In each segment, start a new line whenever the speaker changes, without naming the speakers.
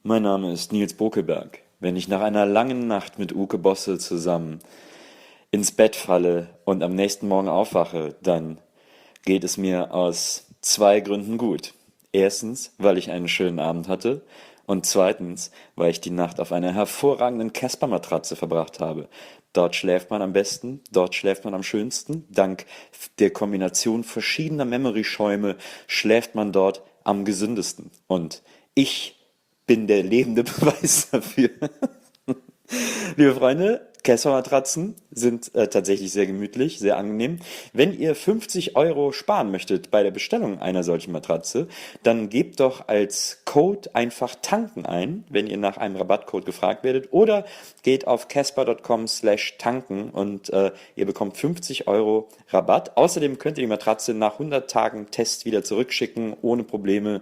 Mein Name ist Nils Bokelberg. Wenn ich nach einer langen Nacht mit Uke Bosse zusammen ins Bett falle und am nächsten Morgen aufwache, dann geht es mir aus 2 Gründen gut. Erstens, weil ich einen schönen Abend hatte und zweitens, weil ich die Nacht auf einer hervorragenden Casper-Matratze verbracht habe. Dort schläft man am besten, dort schläft man am schönsten. Dank der Kombination verschiedener Memory-Schäume schläft man dort am gesündesten. Und ich bin der lebende Beweis dafür. Liebe Freunde, Casper-Matratzen sind tatsächlich sehr gemütlich, sehr angenehm. Wenn ihr 50 € sparen möchtet bei der Bestellung einer solchen Matratze, dann gebt doch als Code einfach tanken ein, wenn ihr nach einem Rabattcode gefragt werdet, oder geht auf casper.com/tanken und ihr bekommt 50 € Rabatt. Außerdem könnt ihr die Matratze nach 100 Tagen Test wieder zurückschicken, ohne Probleme,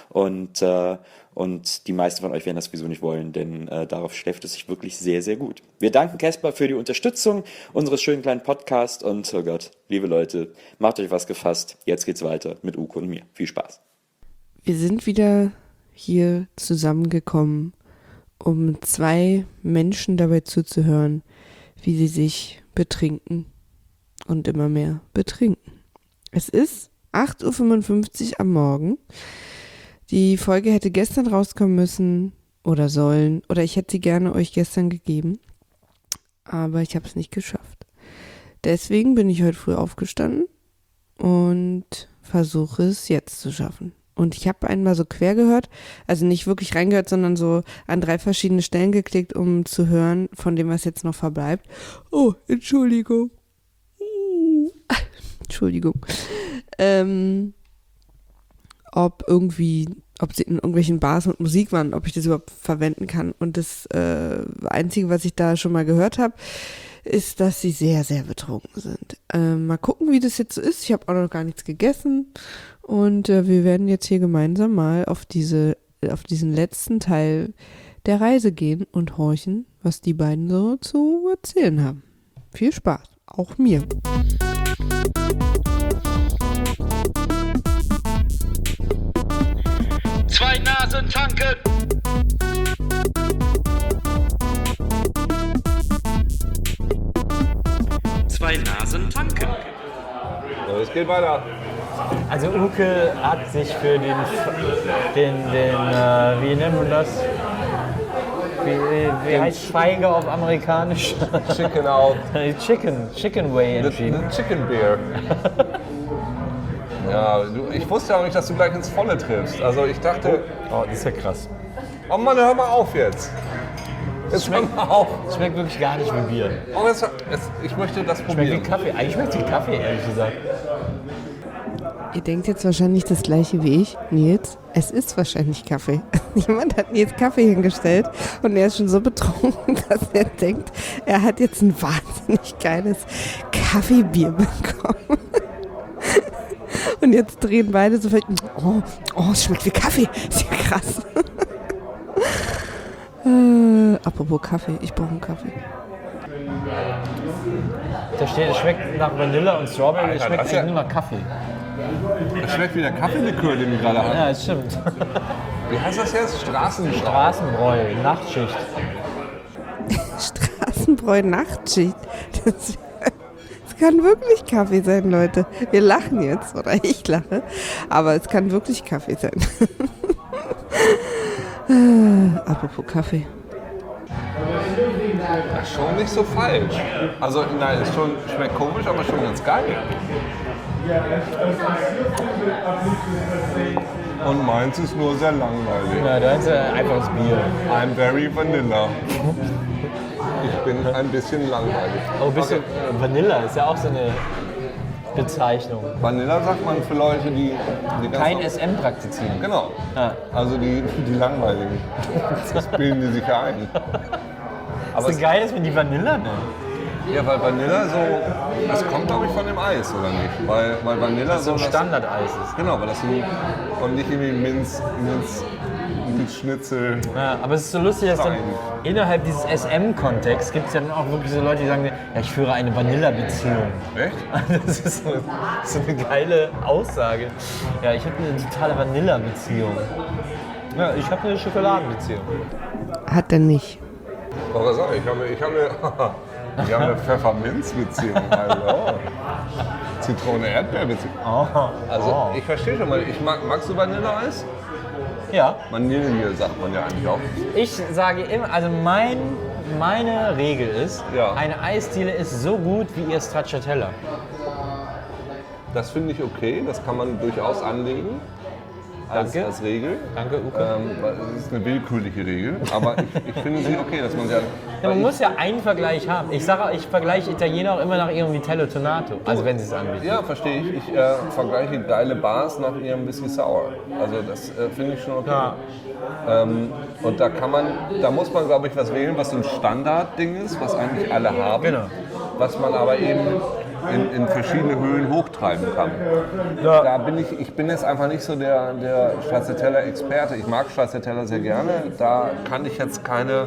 und die meisten von euch werden das sowieso nicht wollen, denn darauf schläft es sich wirklich sehr, sehr gut. Wir danken Casper für die Unterstützung unseres schönen kleinen Podcasts und, oh Gott, liebe Leute, macht euch was gefasst. Jetzt geht's weiter mit Uke und mir. Viel Spaß.
Wir sind wieder hier zusammengekommen, um 2 Menschen dabei zuzuhören, wie sie sich betrinken und immer mehr betrinken. Es ist 8:55 Uhr am Morgen. Die Folge hätte gestern rauskommen müssen oder sollen, oder ich hätte sie gerne euch gestern gegeben, aber ich habe es nicht geschafft. Deswegen bin ich heute früh aufgestanden und versuche es jetzt zu schaffen. Und ich habe einmal so quer gehört, also nicht wirklich reingehört, sondern so an 3 verschiedene Stellen geklickt, um zu hören, von dem, was jetzt noch verbleibt. Oh, Entschuldigung. Entschuldigung. Ob sie in irgendwelchen Bars mit Musik waren, ob ich das überhaupt verwenden kann. Und das Einzige, was ich da schon mal gehört habe, ist, dass sie sehr, sehr betrunken sind. Mal gucken, wie das jetzt so ist. Ich habe auch noch gar nichts gegessen. Und wir werden jetzt hier gemeinsam mal auf diesen letzten Teil der Reise gehen und horchen, was die beiden so zu erzählen haben. Viel Spaß, auch mir.
Zwei Nasen tanken! Zwei Nasen tanken.
So, es geht weiter.
Also Uke hat sich für den wie nennt man das? Wie heißt Feige auf amerikanisch?
Chicken out.
Chicken Way entschieden.
Chicken Beer. Ja, ich wusste auch nicht, dass du gleich ins Volle triffst. Also ich dachte,
Oh, das ist ja krass.
oh Mann, hör mal auf jetzt. Jetzt hör mal auf.
Schmeckt wirklich gar nicht wie Bier.
Oh, ich möchte das
Schmeckt wie
probieren.
Kaffee. Eigentlich schmeckt es wie Kaffee, ehrlich gesagt.
Ihr denkt jetzt wahrscheinlich das gleiche wie ich, Nils. Es ist wahrscheinlich Kaffee. Jemand hat Nils Kaffee hingestellt und er ist schon so betrunken, dass er denkt, er hat jetzt ein wahnsinnig geiles Kaffeebier bekommen. Und jetzt drehen beide so viel. Oh, es schmeckt wie Kaffee. Ist ja krass. Apropos Kaffee, ich brauche einen Kaffee.
Da steht, es schmeckt nach Vanille und Strawberry, es
Alter,
schmeckt
das ist ja-
eigentlich nur nach Kaffee.
Das schmeckt wie der Kaffeelikör, den wir gerade haben.
Ja, das stimmt.
Wie heißt das jetzt? Straßenstraße.
Straßenbräu, Nachtschicht.
Straßenbräu Nachtschicht. Das kann wirklich Kaffee sein, Leute. Wir lachen jetzt, oder ich lache, aber es kann wirklich Kaffee sein. Apropos Kaffee.
Das ist schon nicht so falsch. Also nein, es schmeckt komisch, aber schon ganz geil. Und meins ist nur sehr langweilig.
Ja, da ist einfaches Bier.
I'm very vanilla. Ich bin ein bisschen langweilig.
Oh, ein bisschen Vanilla ist ja auch so eine Bezeichnung.
Vanilla sagt man für Leute, die ganz
Kein SM praktizieren.
Genau.
Ja.
Also die langweiligen. Das bilden die sich ja ein.
Aber es ist geil, dass wir die Vanilla nennen.
Ja, weil Vanilla so, das kommt glaube ich von dem Eis, oder nicht? Weil Vanilla
So ein
das-
Standardeis ist.
Genau, weil das und nicht irgendwie Minzschnitzel.
Ja, aber es ist so lustig, dass dann
Fein.
innerhalb dieses SM-Kontexts gibt es ja dann auch wirklich so Leute, die sagen, ja, ich führe eine Vanilla-Beziehung.
Echt?
Das ist so eine geile Aussage. Ja, ich habe eine totale Vanilla-Beziehung. Ja, ich habe eine Schokoladenbeziehung.
Hat er nicht.
Aber was sag ich? Ich habe eine Pfefferminzbeziehung. Hallo. Zitrone-Erdbeer-Beziehung. Also ich verstehe schon mal, magst du Vanilleeis?
Ja.
Vanille sagt man ja eigentlich auch.
Ich sage immer, also meine Regel ist,
Ja.
eine Eisdiele ist so gut wie ihr Stracciatella.
Das finde ich okay, das kann man durchaus anlegen. Als Regel.
Danke, Uke.
Das ist eine willkürliche Regel, aber ich finde sie okay, dass man sie
Ja, man muss ja einen Vergleich haben. Ich vergleiche Italiener auch immer nach ihrem Vitello Tonato, also wenn sie es anbieten.
Ja, verstehe ich. Ich vergleiche geile Bars nach ihrem Whisky Sour. Also das finde ich schon okay.
Ja.
Und da muss man, glaube ich, was wählen, was so ein Standardding ist, was eigentlich alle haben.
Genau.
Was man aber eben in verschiedene Höhen hochtreiben kann.
Ja.
Da bin ich bin jetzt einfach nicht so der Stracciatella-Experte. Ich mag Stracciatella sehr gerne. Da kann ich jetzt keine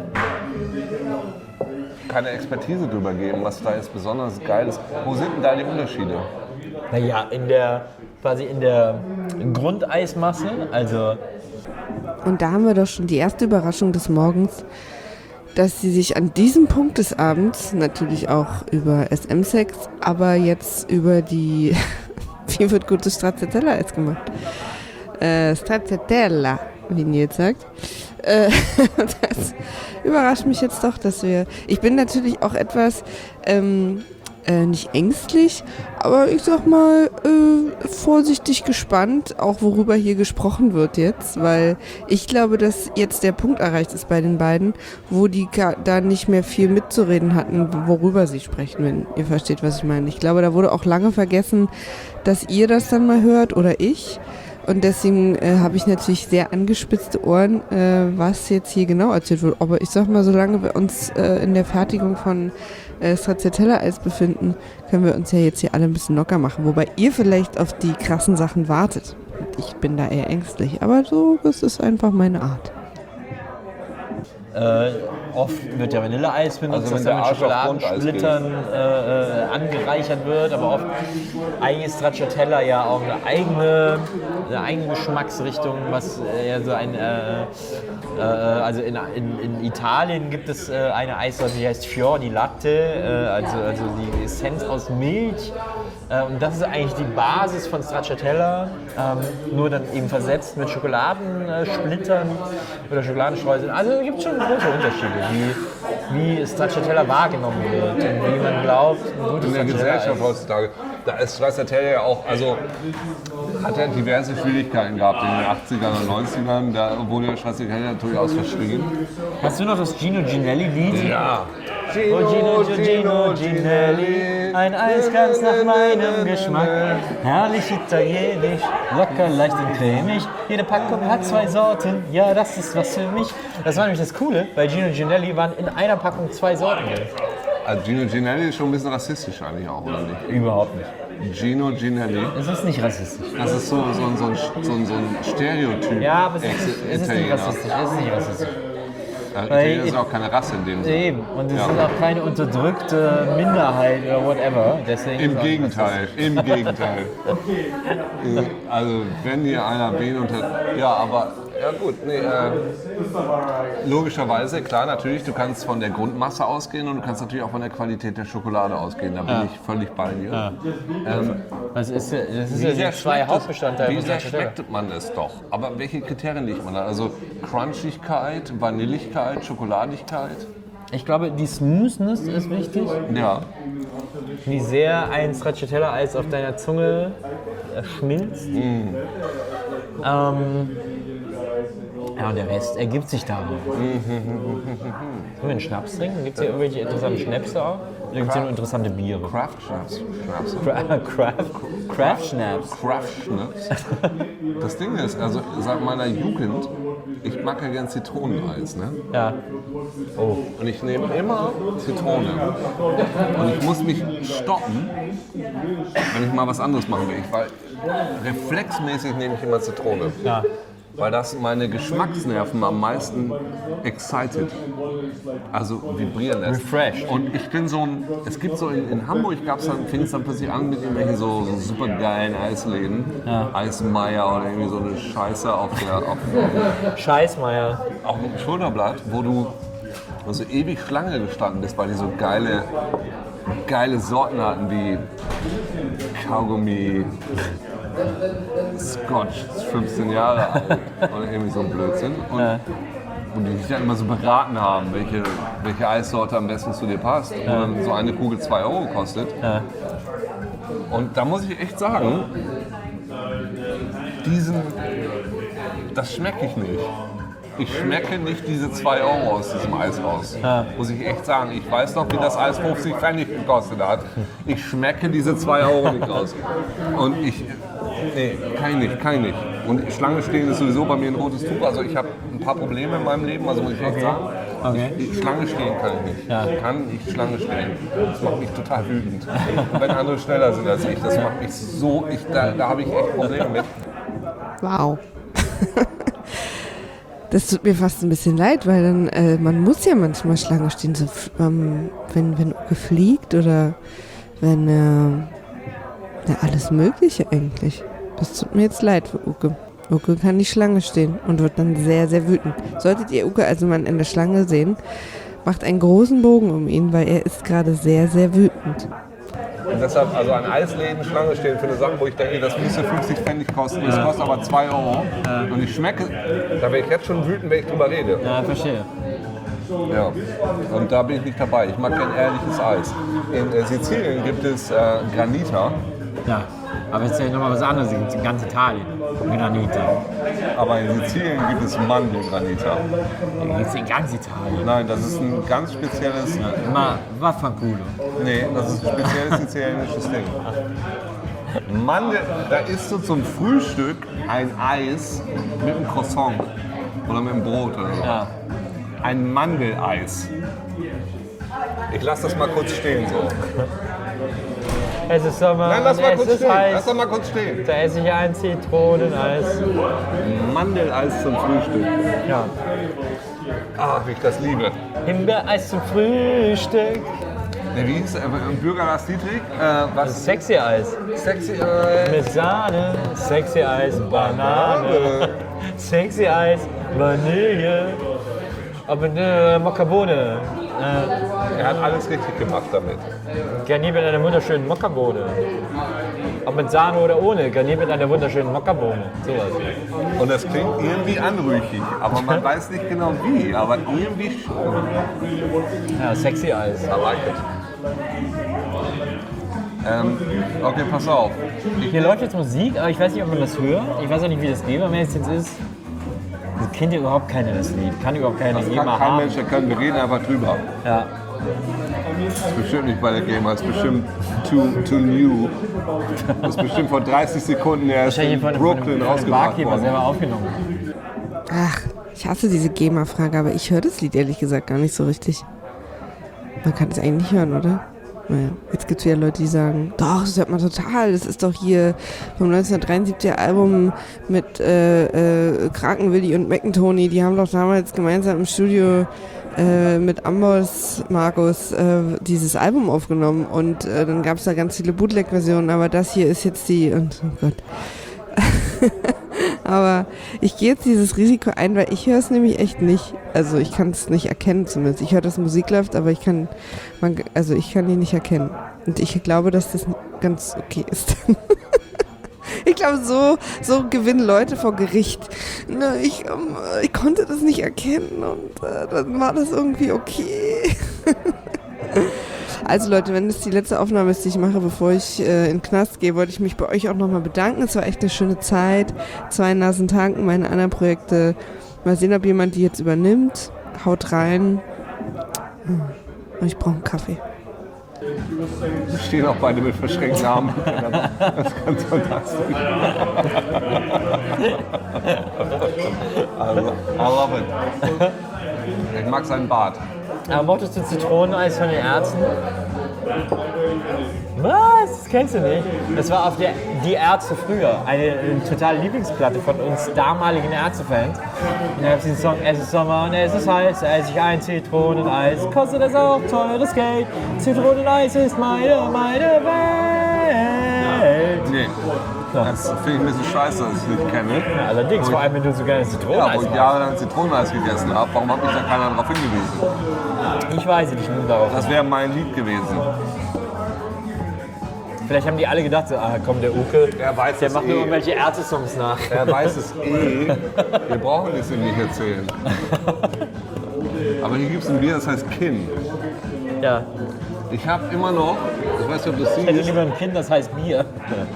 Expertise drüber geben, was da jetzt besonders geil ist. Wo sind denn da die Unterschiede?
Naja, in der Grundeismasse, also
Und da haben wir doch schon die erste Überraschung des Morgens, dass sie sich an diesem Punkt des Abends, natürlich auch über SM-Sex, aber jetzt über die, wie wird gutes Stracciatella-Eis gemacht? Stracciatella, wie Nils sagt. Das überrascht mich jetzt doch, ich bin natürlich auch etwas, nicht ängstlich, aber ich sag mal vorsichtig gespannt, auch worüber hier gesprochen wird jetzt, weil ich glaube, dass jetzt der Punkt erreicht ist bei den beiden, wo die da nicht mehr viel mitzureden hatten, worüber sie sprechen, wenn ihr versteht, was ich meine. Ich glaube, da wurde auch lange vergessen, dass ihr das dann mal hört oder ich. Und deswegen habe ich natürlich sehr angespitzte Ohren, was jetzt hier genau erzählt wird. Aber ich sag mal, solange wir uns in der Fertigung von Stracciatella-Eis befinden, können wir uns ja jetzt hier alle ein bisschen locker machen. Wobei ihr vielleicht auf die krassen Sachen wartet. Ich bin da eher ängstlich, aber so, das ist einfach meine Art.
oft wird ja Vanilleeis benutzt,
Also
das
wenn
dann
der
mit
Arsch auf Grundeis
Schokoladensplittern angereichert wird, aber oft eigentlich ist Stracciatella ja auch eine eigene Geschmacksrichtung, was ja so ein also in Italien gibt es eine Eissorte, die heißt Fior di Latte, also die Essenz aus Milch. Und das ist eigentlich die Basis von Stracciatella, nur dann eben versetzt mit Schokoladensplittern oder Schokoladenstreuseln. Also es gibt schon große Unterschiede, wie Stracciatella wahrgenommen wird und wie man glaubt, ein gutes
In der
Stracciatella
Gesellschaft
ist.
heutzutage, da ist Stracciatella ja auch, also hat er diverse Schwierigkeiten gehabt in den 80ern und 90ern, da wurde Stracciatella durchaus verschrien.
Hast du noch das Gino Ginelli-Lied?
Ja.
Oh Gino Ginelli, ein Eis ganz nach meinem Geschmack. Herrlich italienisch, locker, leicht und cremig. Jede Packung hat 2 Sorten, ja, das ist was für mich. Das war nämlich das Coole, bei Gino Ginelli waren in einer Packung 2 Sorten drin.
Also Gino Ginelli ist schon ein bisschen rassistisch eigentlich auch, oder nicht?
Überhaupt nicht.
Gino Ginelli,
Es ist nicht rassistisch.
das ist so ein Stereotyp.
Ja, aber es ist nicht rassistisch. Es ist nicht rassistisch.
Italiener ist auch keine Rasse in dem Sinne.
Eben. Und es
Ja.
ist auch keine unterdrückte Minderheit oder whatever. Deswegen
Im
ist auch
Gegenteil, im Gegenteil. Also wenn hier einer wen unter... Ja, aber... Ja gut, nee, logischerweise, klar, natürlich, du kannst von der Grundmasse ausgehen und du kannst natürlich auch von der Qualität der Schokolade ausgehen. Da bin ich völlig bei dir.
Ja. Das ist ja
Wie sehr
die 2
schmeckt
Hauptbestandteile
Wie
von
sehr
Stracciatella.
schmeckt man es doch? Aber welche Kriterien legt man da? Also Crunchigkeit, Vanilligkeit, Schokoladigkeit?
Ich glaube, die Smoothness ist wichtig.
Ja.
Wie sehr ein Stracciatella-Eis auf deiner Zunge schmilzt. Ja, und der Rest ergibt sich daraus. Sollen wir einen Schnaps trinken? Gibt es hier irgendwelche interessanten Schnäpse auch? Oder gibt es hier nur interessante Biere?
Craft Schnaps.
Craft Schnaps.
Craft Schnaps. Das Ding ist, also seit meiner Jugend, ich mag ja gern Zitroneneis, ne?
Ja. Oh.
Und ich nehme immer Zitrone. Und ich muss mich stoppen, wenn ich mal was anderes machen will. Weil reflexmäßig nehme ich immer Zitrone.
Ja.
weil das meine Geschmacksnerven am meisten excited, also vibrieren lässt.
Refreshed.
Und ich bin so ein, es gibt so in Hamburg fing es dann plötzlich an mit irgendwelchen so super geilen Eisläden, Eismeier oder irgendwie so eine Scheiße auf
Scheißmeier.
auf dem Schulterblatt, wo du also ewig Schlange gestanden bist, weil die so geile Sorten hatten wie Kaugummi, Scotch, 15 Jahre alt oder irgendwie so ein Blödsinn. Und die dich dann immer so beraten haben, welche Eissorte am besten zu dir passt. Und dann so eine Kugel 2 € kostet.
Ja.
Und da muss ich echt sagen, das schmecke ich nicht. Ich schmecke nicht diese 2 € aus diesem Eis raus.
Ja.
Muss ich echt sagen. Ich weiß noch, wie das Eis 50 Pfennig gekostet hat. Ich schmecke diese 2 € nicht raus. Und kann ich nicht. Und Schlange stehen ist sowieso bei mir ein rotes Tuch. Also ich habe ein paar Probleme in meinem Leben, also muss ich echt sagen.
Okay.
Schlange stehen kann ich nicht.
Ja.
Ich kann nicht Schlange stehen. Das macht mich total wütend. Und wenn andere schneller sind als ich, das macht mich so, da habe ich echt Probleme mit.
Wow. Das tut mir fast ein bisschen leid, weil dann, man muss ja manchmal Schlange stehen, so, wenn Uke fliegt oder wenn, alles Mögliche eigentlich. Das tut mir jetzt leid für Uke. Uke kann nicht Schlange stehen und wird dann sehr, sehr wütend. Solltet ihr Uke also mal in der Schlange sehen, macht einen großen Bogen um ihn, weil er ist gerade sehr, sehr wütend.
Und deshalb, also an Eisläden Schlange stehen für eine Sache, wo ich denke, das müsste 50 Pfennig kosten, das kostet aber 2 €. Und ich schmecke, da wäre ich jetzt schon wütend, wenn ich drüber rede.
Ja, verstehe.
Ja. Und da bin ich nicht dabei. Ich mag kein ehrliches Eis. In Sizilien gibt es Granita,
Ja, aber jetzt ist ja nochmal was anderes. Es gibt in ganz Italien Granita.
aber in Sizilien gibt es Mandelgranita.
Die gibt es in ganz Italien.
Nein, das ist ein ganz spezielles,
Ma vaffanculo.
nee, das ist ein spezielles italienisches Ding. Mandel, da isst du zum Frühstück ein Eis mit einem Croissant oder mit einem Brot oder so.
Ja.
Ein Mandeleis. Ich lasse das mal kurz stehen so.
Es ist Sommer,
Nein, lass mal
es
kurz
ist
stehen.
heiß.
Lass doch mal kurz stehen.
Da esse ich ein Zitroneneis.
Mandeleis zum Frühstück.
Ja.
Ah, wie ich das liebe.
Himbeereis zum Frühstück.
Ne, wie hieß Bürger Lars Dietrich? Was?
Sexy Eis.
Sexy
Mit Sahne. Sexy Eis, Banane. Sexy Eis, Vanille. Aber eine Mokkabohne.
Er hat alles richtig gemacht damit.
Garniert mit einer wunderschönen Mokkabohne. Ob mit Sahne oder ohne, garniert mit einer wunderschönen Mokkabohne. Sowas.
Und das klingt irgendwie anrüchig, aber man weiß nicht genau wie, aber irgendwie schon.
Ja, Sexy Eis.
I like it. Okay, pass auf.
Hier läuft jetzt Musik, aber ich weiß nicht, ob man das hört. Ich weiß auch nicht, wie das GEMA-mäßig jetzt ist. Das kennt ja überhaupt keiner, das Lied. Kann überhaupt keiner
Das
GEMA
kann kein
haben.
Mensch erkennen, wir reden einfach drüber.
Ja.
Das ist bestimmt nicht bei der GEMA, das ist bestimmt too new. Das ist bestimmt vor 30 Sekunden erst in Brooklyn
von
rausgebracht
Barkeeper
worden.
selber aufgenommen.
Ach, ich hasse diese GEMA-Frage, aber ich höre das Lied ehrlich gesagt gar nicht so richtig. Man kann es eigentlich nicht hören, oder? Naja, jetzt gibt es wieder Leute, die sagen, doch, das hört man total, das ist doch hier vom 1973er Album mit Krakenwilli und McIntyre, die haben doch damals gemeinsam im Studio mit Amboss Markus dieses Album aufgenommen und dann gab es da ganz viele Bootleg-Versionen, aber das hier ist jetzt die, und oh Gott. Aber ich gehe jetzt dieses Risiko ein, weil ich höre es nämlich echt nicht. Also ich kann es nicht erkennen zumindest. Ich höre, dass Musik läuft, aber ich kann die nicht erkennen. Und ich glaube, dass das ganz okay ist. Ich glaube, so gewinnen Leute vor Gericht. Na, ich konnte das nicht erkennen und dann war das irgendwie okay. Also Leute, wenn das die letzte Aufnahme ist, die ich mache, bevor ich in den Knast gehe, wollte ich mich bei euch auch nochmal bedanken. Es war echt eine schöne Zeit. 2 Nasen tanken, meine anderen Projekte. Mal sehen, ob jemand die jetzt übernimmt. Haut rein. Und ich brauche einen Kaffee.
Wir stehen auch beide mit verschränkten Armen. Das ist ganz fantastisch. Also, I love it. Ich mag seinen Bart.
Aber mochtest du Zitroneneis von den Ärzten? Was? Das kennst du nicht? Das war auf Die Ärzte früher. Eine totale Lieblingsplatte von uns damaligen Ärzte-Fans. Und da gab es diesen Song, es ist Sommer und es ist heiß, da esse ich ein Zitroneneis. Kostet das auch teures Geld? Zitroneneis ist meine Welt.
Nee. Das finde ich ein bisschen scheiße, dass ich es nicht kenne.
Ja, allerdings, vor allem wenn du so gerne
Ja,
Zitroneneis
wo ich
magst.
jahrelang Zitroneneis gegessen habe, warum hat mich da keiner darauf hingewiesen?
Ich weiß nicht, nur darauf.
Das wäre mein Lied gewesen.
Vielleicht haben die alle gedacht, so, komm, der Uke,
Er weiß
der
es
macht nur
eh.
irgendwelche Ärzte-Songs nach.
Er weiß es eh. Wir brauchen es ihm nicht erzählen. Aber hier gibt es ein Bier, das heißt Kinn.
Ja,
Ich habe immer noch, ich weiß nicht, ob du es
ich hätte
siehst,
lieber ein Kind, das heißt Bier.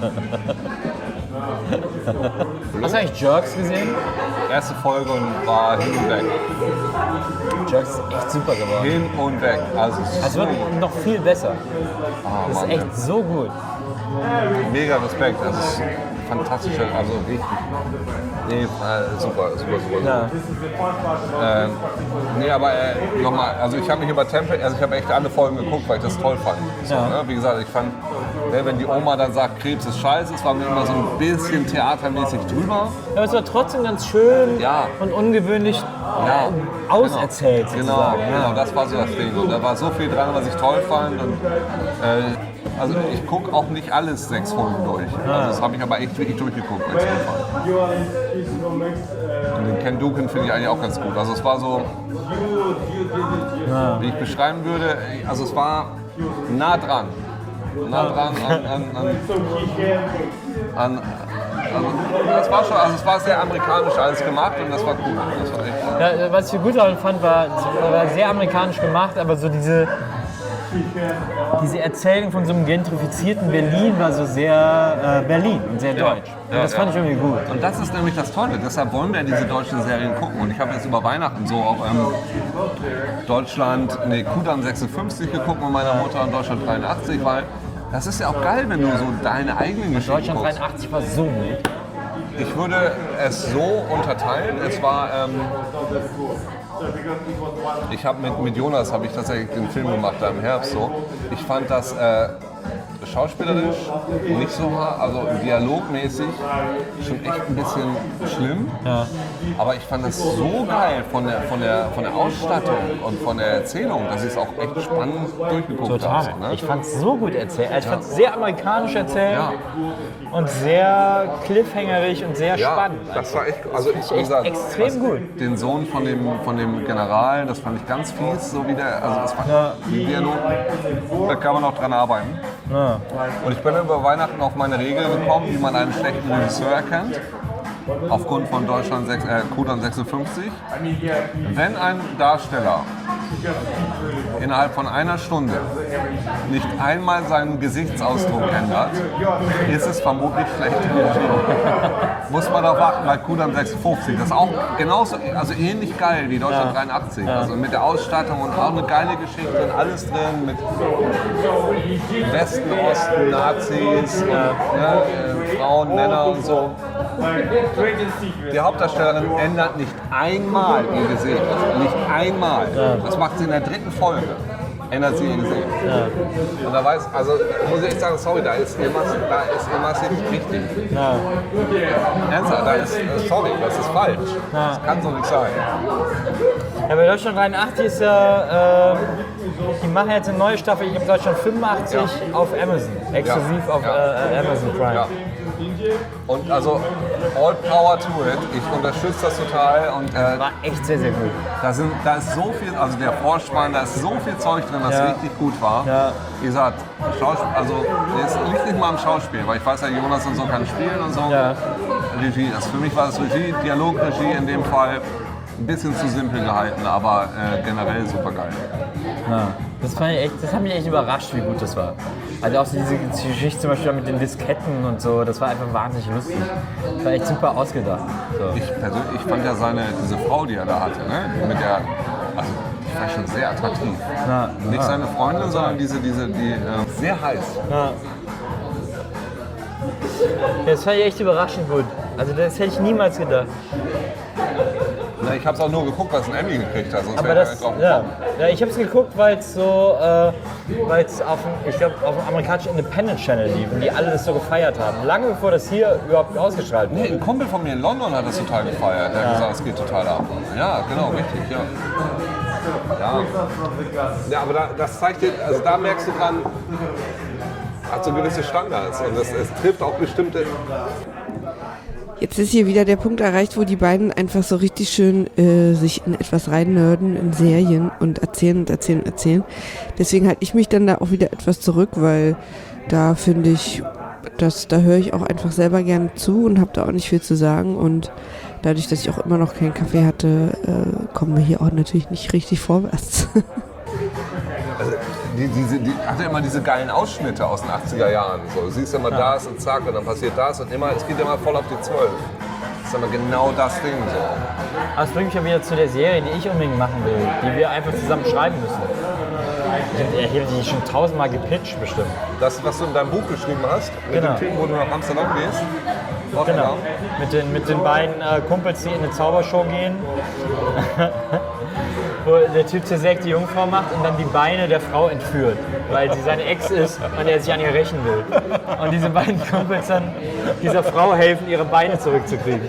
Hast du eigentlich Jerks gesehen?
erste Folge und war hin und weg.
Jerks ist echt super geworden.
Hin und weg. Also
Es
so,
wird noch viel besser. Das ist
Mann,
echt so gut.
mega Respekt. Das ist fantastisch, also richtig. Nee, super.
Ja.
Nee, aber nochmal, also ich habe mich über Tempel, also ich habe echt alle Folgen geguckt, weil ich das toll fand. So,
Ja.
ne? Wie gesagt, ich fand, wenn die Oma dann sagt, Krebs ist scheiße, es war mir immer so ein bisschen theatermäßig drüber.
Aber es war trotzdem ganz schön
Ja.
und ungewöhnlich
Ja,
auserzählt.
Genau,
sozusagen.
genau, das war so das Ding. Und da war so viel dran, was ich toll fand. Und, also ich gucke auch nicht alles 6 Folgen durch. Also das habe ich aber echt wirklich durchgeguckt. Als und den Ken Duken finde ich eigentlich auch ganz gut. Also es war so, wie ich beschreiben würde, also es war nah dran. Nah dran das war schon, also es war sehr amerikanisch alles gemacht und das war cool. Das war echt,
Ja, was ich gut daran fand, war sehr amerikanisch gemacht, aber so diese Erzählung von so einem gentrifizierten Berlin war so sehr Berlin und sehr deutsch. Und das fand ich irgendwie gut.
Und das ist nämlich das Tolle, deshalb wollen wir diese deutschen Serien gucken. Und ich habe jetzt über Weihnachten so auch Kudamm 56 geguckt mit meiner Mutter und Deutschland 83, weil das ist ja auch geil, wenn du so deine eigenen Geschichten
Deutschland
guckst.
83 war so gut.
Ich würde es so unterteilen, es war, ich habe mit Jonas habe ich tatsächlich den Film gemacht da im Herbst so. Ich fand das schauspielerisch nicht so hart, also dialogmäßig schon echt ein bisschen schlimm.
Ja.
Aber ich fand das so geil von der Ausstattung und von der Erzählung, dass ich es auch echt spannend durchgeguckt habe.
Total.
So, ne?
Ich fand es so gut erzählt. Ich fand es sehr amerikanisch erzählt
Ja.
und sehr cliffhangerig und sehr spannend.
Das war echt, also
ich echt extrem gut.
Den Sohn von dem General, das fand ich ganz fies, so wie der, also das war die Dialog, da kann man auch dran arbeiten.
Ja.
Und ich bin über Weihnachten auf meine Regel gekommen, wie man einen schlechten Regisseur erkennt. Aufgrund von Kudamm 56. Wenn ein Darsteller innerhalb von einer Stunde nicht einmal seinen Gesichtsausdruck ändert, ist es vermutlich schlechte Regie. Muss man darauf achten bei Kudamm 56. Das ist auch genauso, also ähnlich geil wie Deutschland 83. Also mit der Ausstattung und auch eine geile Geschichte und alles drin mit Westen, Osten, Nazis, und, Frauen, Männer und so. Die Hauptdarstellerin ändert nicht einmal ihr Gesicht. Nicht einmal. Das macht sie in der 3. Folge. Ändert sie ihr Gesicht. Und da weiß, also muss ich echt sagen, sorry, da ist irgendwas nicht richtig.
Ja.
Ernsthaft, sorry, das ist falsch. Das kann so nicht sein.
Ja, bei Deutschland 83 ist ja, die machen jetzt eine neue Staffel, ich glaube Deutschland 85 auf Amazon, exklusiv auf Amazon Prime.
Ja. Und also all power to it. Ich unterstütze das total und
War echt sehr, sehr gut.
da ist so viel, also der Vorspann, da ist so viel Zeug drin, das
Ja.
richtig gut war.
Ja.
Wie gesagt, also es liegt nicht mal am Schauspiel, weil ich weiß ja, Jonas und so kann spielen und so.
Ja.
Regie, für mich war das Regie, Dialogregie in dem Fall ein bisschen zu simpel gehalten, aber generell super geil.
Ja. Das hat mich echt überrascht, wie gut das war. Also auch diese Geschichte zum Beispiel mit den Disketten und so, das war einfach wahnsinnig lustig. Das war echt super ausgedacht. So.
Ich persönlich, fand ja diese Frau, die er da hatte, ne? Also die war schon sehr attraktiv.
Ja.
Nicht seine Freundin, sondern die sehr heiß.
Ja. Das fand ich echt überraschend gut. Also das hätte ich niemals gedacht.
Na, ich habe es auch nur geguckt, was ein Emmy gekriegt hat. Sonst
Aber
wäre ich
das,
drauf
ja.
gekommen.
Ja, ich habe es geguckt, weil es so, weil es auf dem amerikanischen Independent Channel lief und die alle das so gefeiert haben. Lange bevor das hier überhaupt ausgestrahlt
Nee,
wurde.
ein Kumpel von mir in London hat das total gefeiert. Der hat gesagt, es geht total ab. Ja, genau, richtig, ja. Ja, aber das zeigt dir, also da merkst du dran, hat so gewisse Standards und es trifft auch bestimmte.
Jetzt ist hier wieder der Punkt erreicht, wo die beiden einfach so richtig schön sich in etwas reinnörden, in Serien und erzählen. Deswegen halte ich mich dann da auch wieder etwas zurück, weil da finde ich, da höre ich auch einfach selber gerne zu und habe da auch nicht viel zu sagen. Und dadurch, dass ich auch immer noch keinen Kaffee hatte, kommen wir hier auch natürlich nicht richtig vorwärts.
Also die hatte immer diese geilen Ausschnitte aus den 80er Jahren. So, du siehst immer das und zack und dann passiert das und immer, es geht immer voll auf die 12. Das ist immer genau das Ding so.
Aber es bringt mich ja wieder zu der Serie, die ich unbedingt machen will, die wir einfach zusammen schreiben müssen. Ich habe die schon 1000-mal gepitcht bestimmt.
Das, was du in deinem Buch geschrieben hast, mit
Genau.
dem Typen, wo du nach Amsterdam gehst.
Genau. Mit den beiden Kumpels, die in eine Zaubershow gehen. Wo der Typ zur Sekte Jungfrau macht und dann die Beine der Frau entführt, weil sie seine Ex ist und er sich an ihr rächen will. Und diese beiden Kumpels dann dieser Frau helfen, ihre Beine zurückzukriegen.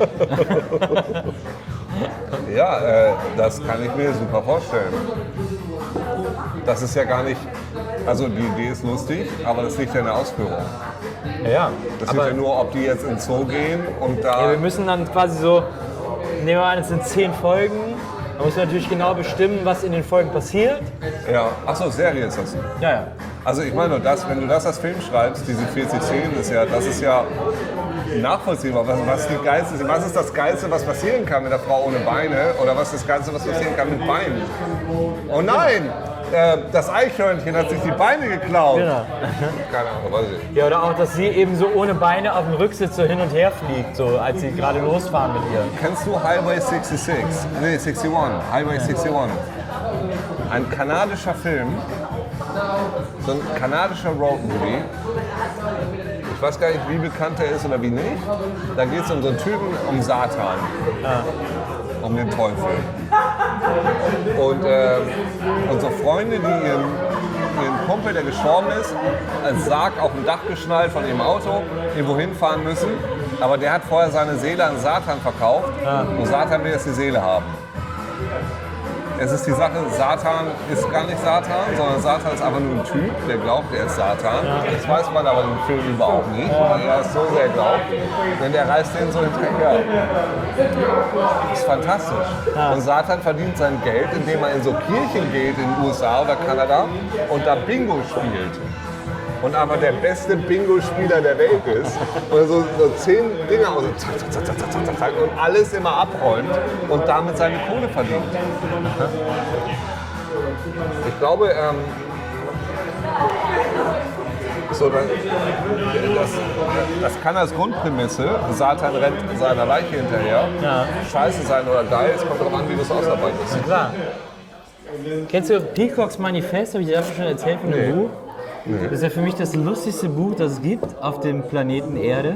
Ja, das kann ich mir super vorstellen. Das ist ja gar nicht, also die Idee ist lustig, aber das liegt ja in der Ausführung.
Ja,
Das liegt ja nur, ob die jetzt ins Zoo gehen und da...
ja, wir müssen dann quasi so, nehmen wir an, es sind 10 Folgen, man muss natürlich genau bestimmen, was in den Folgen passiert.
Ja, achso, Serie ist das.
Ja, ja.
Also ich meine, wenn du das als Film schreibst, diese 40 Szenen, das ist ja nachvollziehbar. Was ist das Geilste, was passieren kann mit der Frau ohne Beine? Oder was ist das Geilste, was passieren kann mit Beinen? Oh nein! Das Eichhörnchen hat sich die Beine geklaut.
Genau.
Keine Ahnung, weiß ich.
Ja, oder auch, dass sie eben so ohne Beine auf dem Rücksitz so hin und her fliegt, so als sie gerade losfahren mit ihr.
Kennst du Highway 66? Nee, 61. Highway 61. Ein kanadischer Film, so ein kanadischer Roadmovie. Ich weiß gar nicht, wie bekannt er ist oder wie nicht. Da geht es um so einen Typen, um Satan. Um den Teufel. Und so Freunde, die ihren Kumpel, der gestorben ist, als Sarg auf dem Dach geschnallt von ihrem Auto, irgendwo hinfahren müssen. Aber der hat vorher seine Seele an Satan verkauft und Satan will jetzt die Seele haben. Es ist die Sache, Satan ist gar nicht Satan, sondern Satan ist einfach nur ein Typ, der glaubt, er ist Satan. Das weiß man aber im Film überhaupt nicht, weil er es so sehr glaubt, denn der reißt den so hinterher. Das ist fantastisch. Und Satan verdient sein Geld, indem er in so Kirchen geht in den USA oder Kanada und da Bingo spielt. Und aber der beste Bingo-Spieler der Welt ist und so 10 Dinger und, so zack, zack, zack, zack, zack, und alles immer abräumt und damit seine Kohle verdient. Ich glaube, das kann als Grundprämisse, Satan rennt seiner Leiche hinterher, scheiße sein oder geil, es kommt darauf an, wie du es ausarbeitest.
Klar. Kennst du Peacocks Manifest? Habe ich dir das schon erzählt von dem Buch? Das ist ja für mich das lustigste Buch, das es gibt auf dem Planeten Erde.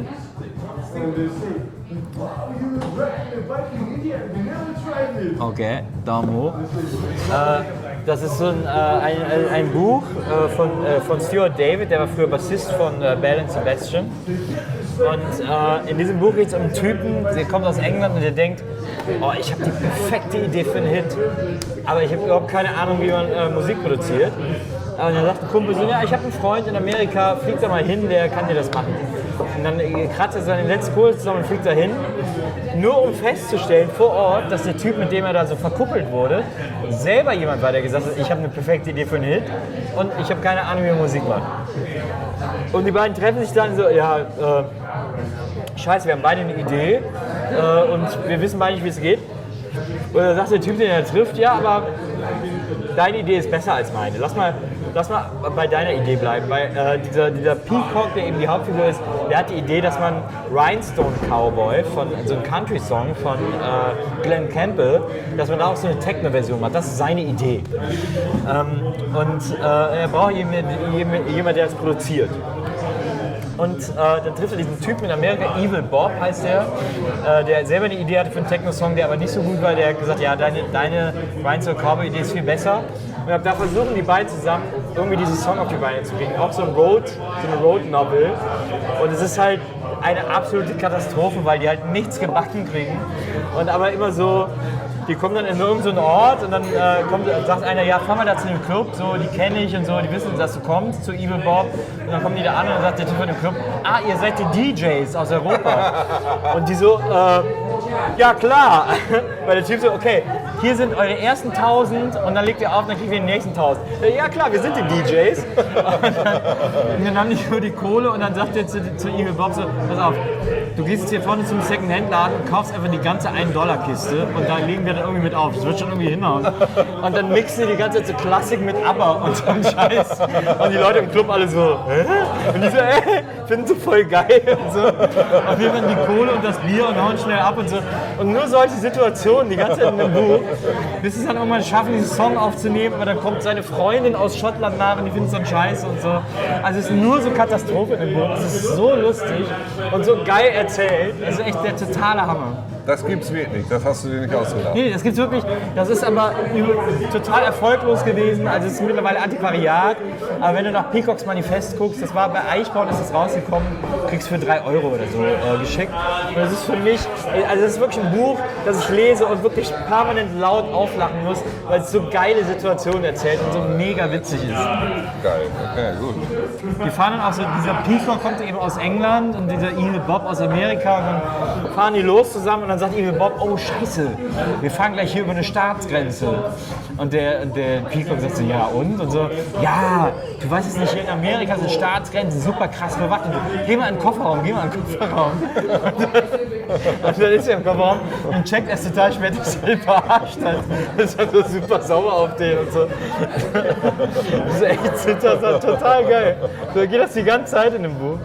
Okay, Daumen hoch. Das ist so ein Buch von Stuart David, der war früher Bassist von Belle & Sebastian. Und in diesem Buch geht es um einen Typen, der kommt aus England und der denkt, oh, ich habe die perfekte Idee für einen Hit, aber ich habe überhaupt keine Ahnung, wie man Musik produziert. Und dann sagt ein Kumpel so, ja, ich habe einen Freund in Amerika, fliegt da mal hin, der kann dir das machen. Und dann kratzt er seine letzte Kohle zusammen und fliegt da hin, nur um festzustellen vor Ort, dass der Typ, mit dem er da so verkuppelt wurde, selber jemand war, der gesagt hat, ich habe eine perfekte Idee für einen Hit und ich habe keine Ahnung, wie man Musik macht. Und die beiden treffen sich dann so, ja, scheiße, wir haben beide eine Idee und wir wissen beide nicht, wie es geht. Und dann sagt der Typ, den er trifft, ja, aber deine Idee ist besser als meine. Lass mal bei deiner Idee bleiben. Weil dieser Peacock, der eben die Hauptfigur ist, der hat die Idee, dass man Rhinestone Cowboy, von so einem Country-Song von Glenn Campbell, dass man da auch so eine Techno-Version macht. Das ist seine Idee. Er braucht jemanden, der das produziert. Und dann trifft er diesen Typen in Amerika, Evil Bob heißt der selber eine Idee hatte für einen Techno-Song, der aber nicht so gut war. Der hat gesagt, ja, deine Rhymes or Cowboy-Idee ist viel besser. Und da versuchen die beiden zusammen, irgendwie diesen Song auf die Beine zu kriegen. Auch so eine Road-Novel. Und es ist halt eine absolute Katastrophe, weil die halt nichts gebacken kriegen. Und aber immer so, die kommen dann in irgendeinen Ort und dann sagt einer, ja, fahr mal da zu dem Club, so, die kenne ich und so, die wissen, dass du kommst, zu Evil Bob. Und dann kommen die da an und dann sagt der Typ von dem Club, ah, ihr seid die DJs aus Europa. Und die so, ja klar. Weil der Typ so, okay, hier sind eure ersten 1000 und dann legt ihr auf, dann kriegen wir die nächsten 1000. Ja klar, wir sind die DJs. Und dann haben die nur die Kohle und dann sagt er zu Evil Bob so, pass auf, du gehst jetzt hier vorne zum Second-Hand-Laden und kaufst einfach die ganze $1-Kiste und da legen wir dann irgendwie mit auf. Das wird schon irgendwie hinhauen. Und dann mixen die die ganze Zeit so Klassik mit ABBA und so einen Scheiß. Und die Leute im Club alle so, hä? Und die so, finden sie voll geil und so. Auf jeden Fall die Kohle und das Bier und hauen schnell ab und so. Und nur solche Situationen die ganze Zeit in dem Buch, bis sie es dann irgendwann schaffen, diesen Song aufzunehmen, aber dann kommt seine Freundin aus Schottland nach und die findet es dann scheiße und so. Also es ist nur so Katastrophe in dem Buch. Es ist so lustig und so geil erzählt. Es ist echt der totale Hammer.
Das gibt's wirklich, das hast du dir nicht ausgedacht.
Nee, das gibt's wirklich. Das ist aber total erfolglos gewesen. Also es ist mittlerweile Antiquariat. Aber wenn du nach Peacocks Manifest guckst, das war bei Eichborn, ist das rausgekommen, kriegst für 3 € oder so geschickt. Und das ist für mich, also das ist wirklich ein Buch, das ich lese und wirklich permanent laut auflachen muss, weil es so geile Situationen erzählt und so mega witzig ist.
Geil, okay, gut.
Die fahren dann auch so, dieser Peacock kommt eben aus England und dieser Evil Bob aus Amerika und dann fahren die los zusammen und dann sagt Evil Bob, oh scheiße, wir fahren gleich hier über eine Staatsgrenze. Und der Peacock sagt so, ja und? Und so, ja, du weißt es nicht, hier in Amerika sind Staatsgrenzen super krass bewacht. Und so, geh mal in den Kofferraum. Und dann ist er im Kofferraum und checkt erst total spät, dass er verarscht hat. Das ist halt so super sauer auf den und so. Das ist echt total geil. So geht das die ganze Zeit in dem Buch.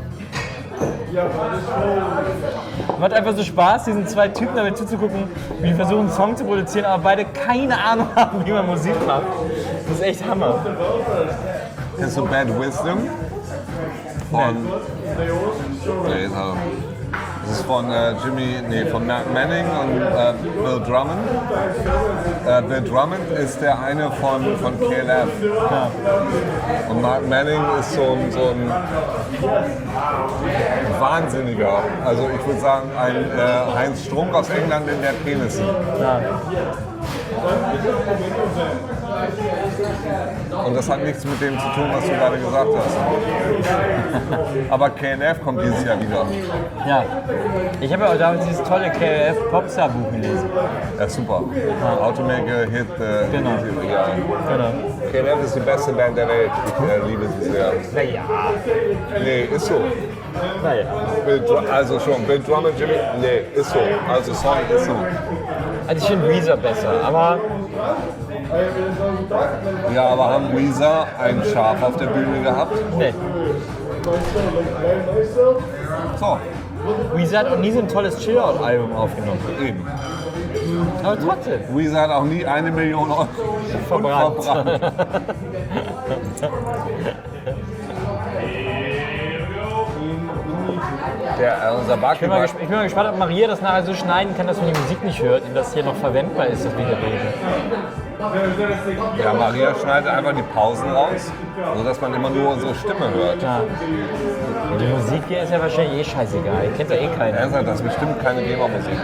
Macht einfach so Spaß, diesen 2 Typen dabei zuzugucken, wie die versuchen, einen Song zu produzieren, aber beide keine Ahnung haben, wie man Musik macht. Das ist echt Hammer.
Kennst du Bad Wisdom? Das ist von von Mark Manning und Bill Drummond. Bill Drummond ist der eine von KLF. Ja. Und Mark Manning ist so ein Wahnsinniger. Also ich würde sagen, ein Heinz Strunk aus England in der Penisse. Ja. Und das hat nichts mit dem zu tun, was du gerade gesagt hast. Aber KLF kommt dieses Jahr wieder.
Ja, ich habe ja auch damals dieses tolle KLF Popstar Buch gelesen.
Ja, super. Ja. How to make a hit.
Genau.
Ja.
Genau.
KLF ist die beste Band der Welt. Ich liebe sie sehr.
Naja.
Nee, ist so.
Naja.
Also schon, Bill Drummond, Jimmy, nee, ist so. Also sorry, ist so.
Also ich finde Weezer besser, aber...
Ja, aber haben Weezer ein Schaf auf der Bühne gehabt?
Nee.
So.
Weezer hat auch nie so ein tolles Chill-Out-Album aufgenommen.
Eben.
Aber trotzdem.
Weezer hat auch nie 1 Million €
verbrannt.
Unser
ich bin mal gespannt, ob Maria das nachher so schneiden kann, dass man die Musik nicht hört und das hier noch verwendbar ist, das Video.
Ja, Maria schneidet einfach die Pausen raus, sodass man immer nur unsere Stimme hört.
Ja. Die Musik hier ist ja wahrscheinlich scheißegal. Ihr kennt ja keinen.
Das ist bestimmt keine GEMA-Musik.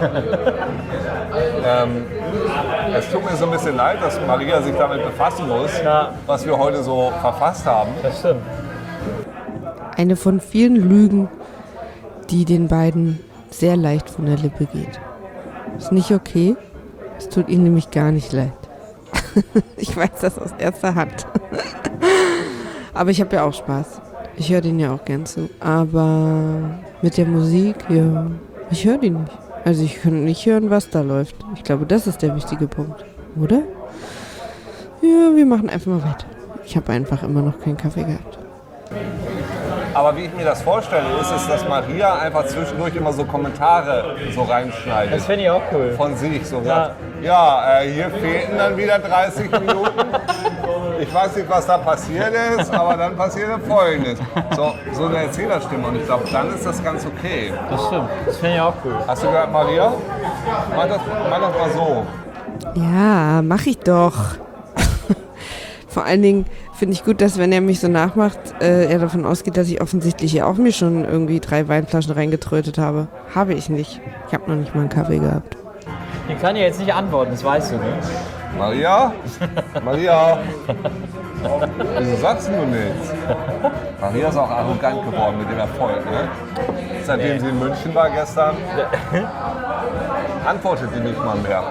Es tut mir so ein bisschen leid, dass Maria sich damit befassen muss, was wir heute so verfasst haben.
Das stimmt.
Eine von vielen Lügen, die den beiden sehr leicht von der Lippe geht. Ist nicht okay. Es tut ihnen nämlich gar nicht leid. Ich weiß das aus erster Hand. Aber ich habe ja auch Spaß. Ich höre den ja auch gern zu. Aber mit der Musik, ja, ich höre die nicht. Also ich kann nicht hören, was da läuft. Ich glaube, das ist der wichtige Punkt. Oder? Ja, wir machen einfach mal weiter. Ich habe einfach immer noch keinen Kaffee gehabt.
Aber wie ich mir das vorstelle, ist es, dass Maria einfach zwischendurch immer so Kommentare so reinschneidet.
Das finde ich auch cool.
Von sich. So sagt, hier fehlten dann wieder 30 Minuten. Ich weiß nicht, was da passiert ist, aber dann passierte Folgendes. So eine Erzählerstimme und ich glaube, dann ist das ganz okay.
Das stimmt. Das finde ich auch cool.
Hast du gehört, Maria? Mach das mal so.
Ja, mach ich doch. Vor allen Dingen finde ich gut, dass wenn er mich so nachmacht, er davon ausgeht, dass ich offensichtlich ja auch mir schon irgendwie 3 Weinflaschen reingetrötet habe. Habe ich nicht. Ich habe noch nicht mal einen Kaffee gehabt.
Ich kann dir jetzt nicht antworten, das weißt du, ne?
Maria? Maria? Wieso sagst du nichts? Maria ist auch arrogant geworden mit dem Erfolg, ne? Seitdem sie in München war gestern, antwortet sie nicht mal mehr.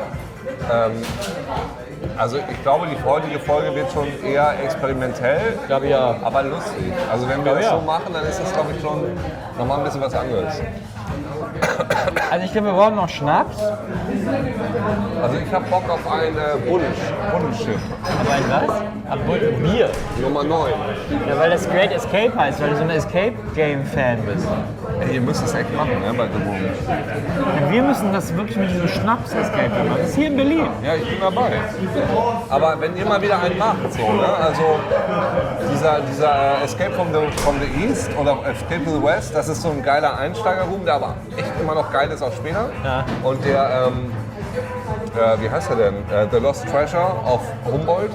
Also ich glaube, die heutige Folge wird schon eher experimentell,
Ich glaube ja.
aber lustig. Also wenn wir das so machen, dann ist das, glaube ich, schon nochmal ein bisschen was anderes.
Also ich glaube, wir brauchen noch Schnaps.
Also ich habe Bock auf ein Bullenschiff.
Aber ein was? Bier.
Nummer 9.
Ja, weil das Great Escape heißt, weil du so ein Escape-Game-Fan bist.
Ey, ihr müsst es echt machen, ne, bei The Boom.
Und wir müssen das wirklich mit diesem Schnaps-Escape machen. Das ist hier in Berlin.
Ja, ich bin dabei. Aber wenn ihr mal wieder einen macht, so, ne? Also dieser Escape from the East oder Escape to the West, das ist so ein geiler Einsteigerroom, der aber echt immer noch geil ist auch später.
Ja.
Und der, wie heißt er denn? The Lost Treasure auf Humboldt.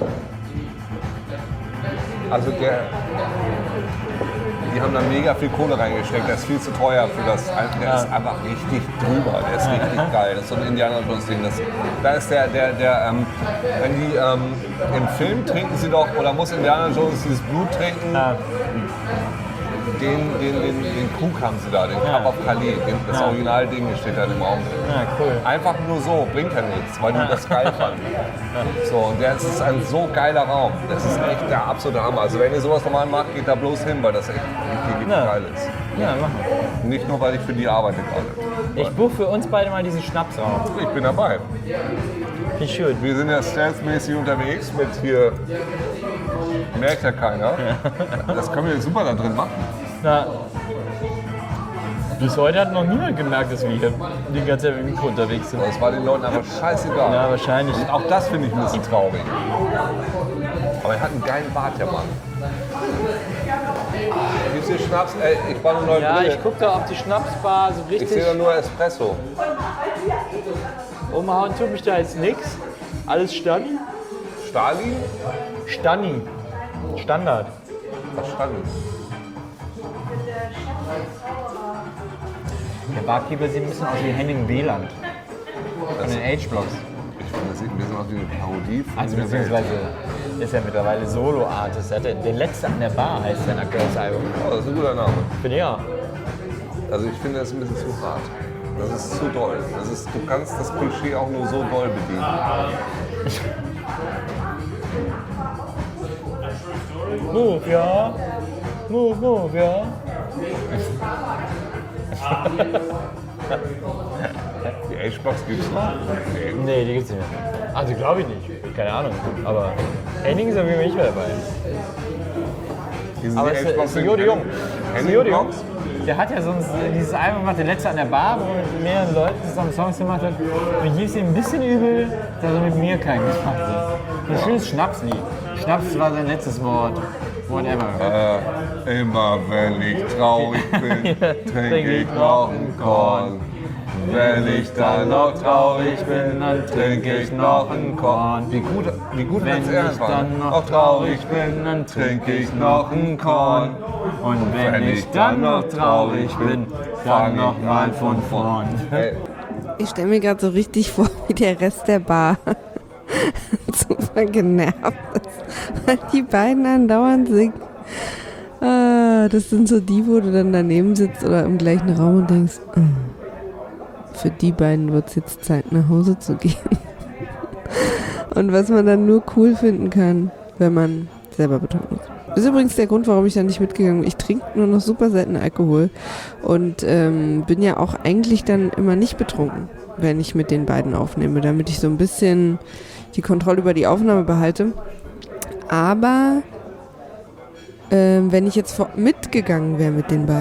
Also die haben da mega viel Kohle reingesteckt, der ist viel zu teuer für das. Der ist einfach richtig drüber, der ist richtig geil. Das ist so ein Indiana Jones Ding. Da ist wenn die im Film trinken sie doch, oder muss Indiana Jones dieses Blut trinken, den Krug haben sie da, den Cup of Kali, das Originalding steht da im Raum.
Ja, cool.
Einfach nur so, bringt ja nichts, weil die das geil fanden. So, und das ist ein so geiler Raum. Das ist echt der absolute Hammer. Also wenn ihr sowas normal macht, geht da bloß hin, weil das echt richtig geil ist.
Ja, machen wir.
Nicht nur, weil ich für die arbeite gerade.
Ich buche für uns beide mal diesen Schnapsraum.
Ich bin dabei.
Wie schön.
Wir sind ja stealth-mäßig unterwegs mit hier. Merkt ja keiner. Das können wir super da drin machen.
Na, bis heute hat noch niemand gemerkt, dass wir hier die ganze Zeit mit dem Mikro unterwegs sind.
Das war den Leuten aber scheißegal.
Ja, wahrscheinlich.
Und auch das finde ich ein bisschen traurig. Aber er hat einen geilen Bart, der Mann. Gibt's hier Schnaps? Ey, ich war eine neue
Ja,
Brille.
ich gucke da, ob die Schnapsbar so
Ich
richtig
sehe da nur Espresso.
umhauen tut mich da jetzt nix. Alles Stani.
Stalin?
Stani. Standard.
Verstanden.
Der Barkeeper sieht ein bisschen aus wie Henning Wieland. Von den H-Blocks.
Ich finde, das sieht ein bisschen aus wie eine Parodie von
Also
der Welt.
beziehungsweise ist er mittlerweile Solo-Artist. Der letzte an der Bar heißt sein aktuelles Album.
Oh, das ist ein guter Name.
Finde ich auch.
Also ich finde, das ist ein bisschen zu hart. Das ist zu doll. Du kannst das Klischee auch nur so doll bedienen.
Move, ja. Move, ja.
Die H-Blocks gibt's noch? Nee.
Nee, die gibt's nicht mehr. Also glaube ich nicht. Keine Ahnung. Aber Henning ist auf jeden Fall nicht mehr dabei. Aber es ist ein Jode Jung. Jode Jung. Der hat ja sonst dieses Album gemacht, der letzte an der Bar, wo er mit mehreren Leuten zusammen Songs gemacht hat. Und hier ist ihm ein bisschen übel, dass er mit mir keinen gemacht hat. Ein schönes Schnapslied. Schnaps war sein letztes Wort. Whatever.
Immer wenn ich traurig bin, trinke ich noch einen Korn. Wenn ich dann noch traurig bin, dann trinke ich noch einen Korn. Wie gut
Wenn
als
ich
er war.
dann noch traurig bin, dann trinke ich noch einen Korn. Und wenn ich dann noch traurig bin, dann noch mal von vorn.
Hey,
Ich stelle mir gerade so richtig vor, wie der Rest der Bar super genervt ist, weil die beiden andauernd singen. Das sind so die, wo du dann daneben sitzt oder im gleichen Raum und denkst, für die beiden wird es jetzt Zeit, nach Hause zu gehen. Und was man dann nur cool finden kann, wenn man selber betrunken ist. Das ist übrigens der Grund, warum ich da nicht mitgegangen bin. Ich trinke nur noch super selten Alkohol und bin ja auch eigentlich dann immer nicht betrunken, wenn ich mit den beiden aufnehme, damit ich so ein bisschen die Kontrolle über die Aufnahme behalte. Aber wenn ich jetzt mitgegangen wäre mit den beiden,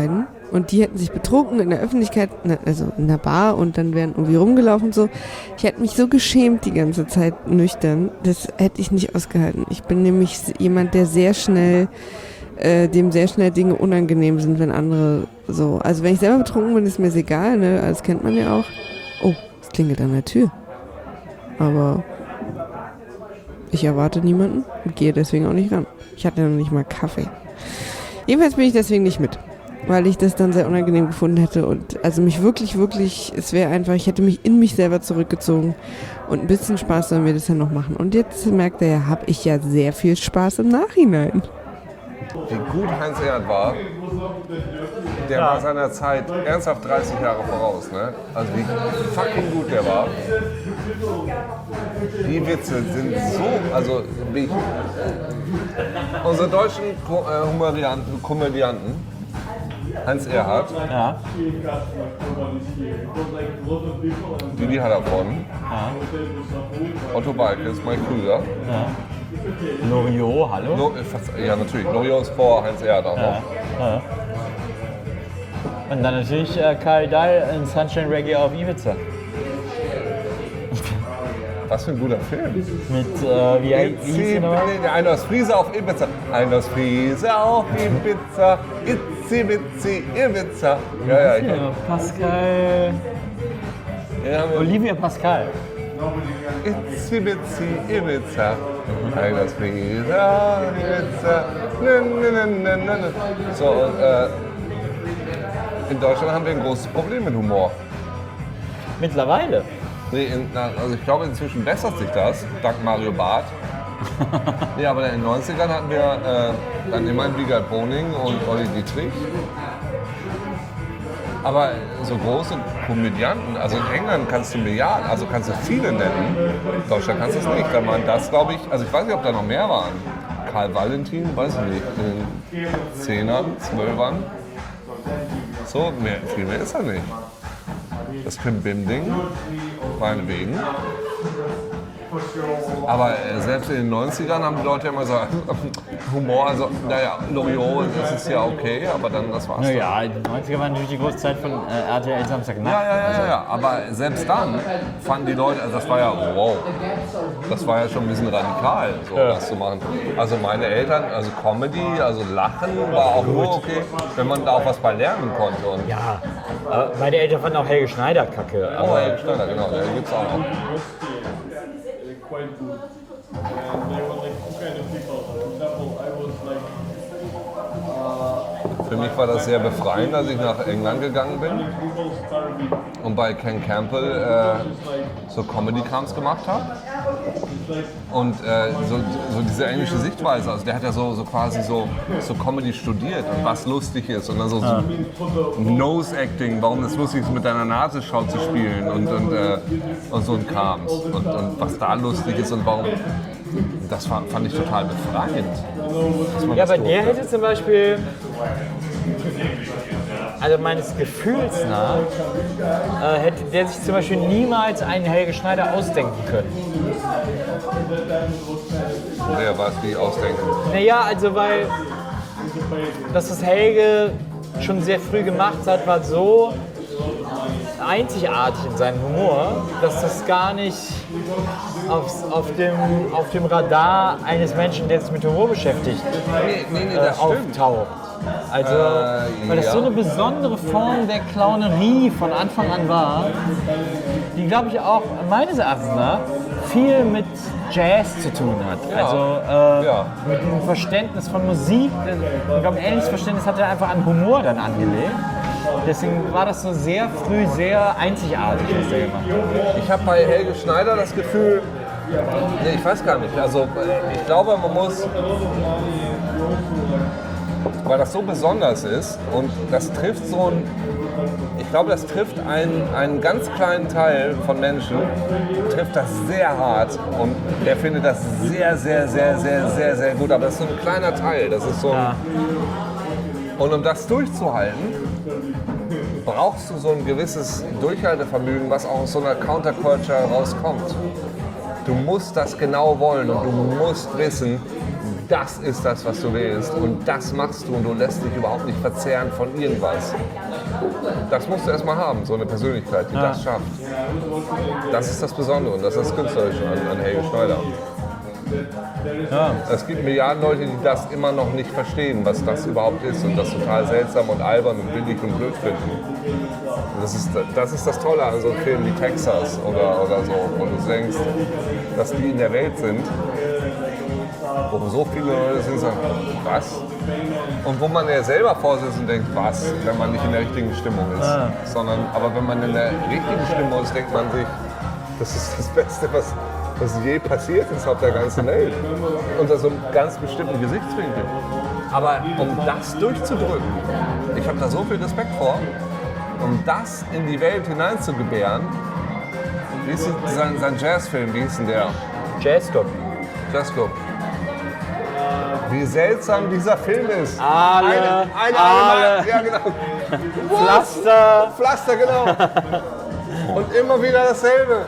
Und die hätten sich betrunken in der Öffentlichkeit, also in der Bar und dann wären irgendwie rumgelaufen und so. Ich hätte mich so geschämt die ganze Zeit nüchtern. Das hätte ich nicht ausgehalten. Ich bin nämlich jemand, der sehr schnell, dem sehr schnell Dinge unangenehm sind, wenn andere so. Also wenn ich selber betrunken bin, ist mir das egal, ne? Das kennt man ja auch. Oh, es klingelt an der Tür. Aber ich erwarte niemanden und gehe deswegen auch nicht ran. Ich hatte noch nicht mal Kaffee. Jedenfalls bin ich deswegen nicht mit, weil ich das dann sehr unangenehm gefunden hätte und also mich wirklich, es wäre einfach, ich hätte mich in mich selber zurückgezogen und ein bisschen Spaß sollen wir das ja noch machen. Und jetzt merkt er ja, habe ich ja sehr viel Spaß im Nachhinein.
Wie gut Heinz Erhardt war, der war seiner Zeit ernsthaft 30 Jahre voraus. Ne? Also wie fucking gut der war. Die Witze sind so, also wie unsere deutschen Komödianten, Heinz Erhardt,
Ja.
Didi Hallervorden, Otto Walkes, Mike Krüger.
Loriot, hallo?
Ja, natürlich. Loriot ist vor Heinz Erhardt auch noch.
Ja. Und dann natürlich Karl Dahl in Sunshine Reggae auf Ibiza.
Was für ein guter Film.
Mit, wie hieß die nochmal?
Ein aus Friese auf Ibiza. Ein aus Friese auf Ibiza. Itzi, Witzi, Ibiza. Ja, ich
Ja, Pascal. Olivia Pascal.
Itzi, Witzi, Ibiza. Ein aus Friese auf Ibiza. So, und in Deutschland haben wir ein großes Problem mit Humor.
Mittlerweile.
Nee, also ich glaube, inzwischen bessert sich das, dank Mario Barth. Nee, aber in den 90ern hatten wir dann immerhin Wiegald Boning und Olli Dietrich. Aber so große Komödianten, also in England kannst du Milliarden, also kannst du viele nennen. In Deutschland kannst du es nicht. Da waren das, glaube ich, also ich weiß nicht, ob da noch mehr waren. Karl Valentin, weiß ich nicht, in den 10ern, 12ern. So, viel mehr ist er nicht. Das Kim Binding, meinetwegen. Aber selbst in den 90ern haben die Leute immer so Humor, also naja, Loriot, das ist ja okay, aber dann das war's.
Naja, die 90er waren natürlich die große Zeit von RTL Samstagnacht.
Ja, aber selbst dann fanden die Leute, also das war ja, wow, das war ja schon ein bisschen radikal, so das zu machen. Also meine Eltern, also Comedy, also Lachen war auch nur okay, wenn man da auch was bei lernen konnte. Und
Ja, meine Eltern fanden auch Helge Schneider kacke.
oh, Helge Schneider, genau, der gibt's auch noch. Für mich war das sehr befreiend, als ich nach England gegangen bin und bei Ken Campbell so Comedy-Krams gemacht habe. Und so diese englische Sichtweise, also der hat ja so quasi so Comedy studiert und was lustig ist und dann so Nose-Acting, warum das lustig ist, mit deiner Nasenschau zu spielen und so ein Krams und was da lustig ist und warum. Das fand ich total befreiend.
Ja, aber der hätte zum Beispiel, also meines Gefühls nach, hätte der sich zum Beispiel niemals einen Helge Schneider ausdenken können.
Wer was die ausdenken.
Naja, also weil das, was Helge schon sehr früh gemacht hat, war so einzigartig in seinem Humor, dass das gar nicht auf dem Radar eines Menschen, der sich mit Humor beschäftigt,
Das
auftaucht. Also, weil das so eine besondere Form der Clownerie von Anfang an war, die, glaube ich, auch meines Erachtens nach viel mit Jazz zu tun hat. Also mit dem Verständnis von Musik. Ich glaube, ein ähnliches Verständnis hat er einfach an Humor dann angelegt. Deswegen war das so sehr früh sehr einzigartig, was der gemacht hat.
Ich habe bei Helge Schneider das Gefühl, nee, ich weiß gar nicht, also ich glaube, man muss, weil das so besonders ist und das trifft so ein, ich glaube, das trifft einen ganz kleinen Teil von Menschen, trifft das sehr hart und der findet das sehr, sehr, sehr, sehr, sehr, sehr gut, aber das ist so ein kleiner Teil, das ist so ein, und um das durchzuhalten, brauchst du so ein gewisses Durchhaltevermögen, was auch aus so einer Counterculture rauskommt. Du musst das genau wollen und du musst wissen, das ist das, was du willst und das machst du und du lässt dich überhaupt nicht verzehren von irgendwas. Das musst du erstmal haben, so eine Persönlichkeit, die das schafft. Das ist das Besondere und das ist das Künstlerische an Helge Schneider.
Ja.
Es gibt Milliarden Leute, die das immer noch nicht verstehen, was das überhaupt ist und das total seltsam und albern und billig und blöd finden. Das ist das Tolle an so einem Film wie Texas oder so, wo du denkst, dass die in der Welt sind, wo so viele Leute sind, sagen, was? Und wo man ja selber vorsitzt und denkt, was, wenn man nicht in der richtigen Stimmung ist. Aber wenn man in der richtigen Stimmung ist, denkt man sich, das ist das Beste, was je passiert ist auf der ganzen Welt. Unter so einem ganz bestimmten Gesichtswinkel. Aber um das durchzudrücken, ich habe da so viel Respekt vor, um das in die Welt hineinzugebären. Wie ist sein Jazzfilm, wie hieß denn der?
Jazzclub.
Jazzclub. Wie seltsam dieser Film ist.
Alle.
Ja, genau. Pflaster, genau. Und immer wieder dasselbe.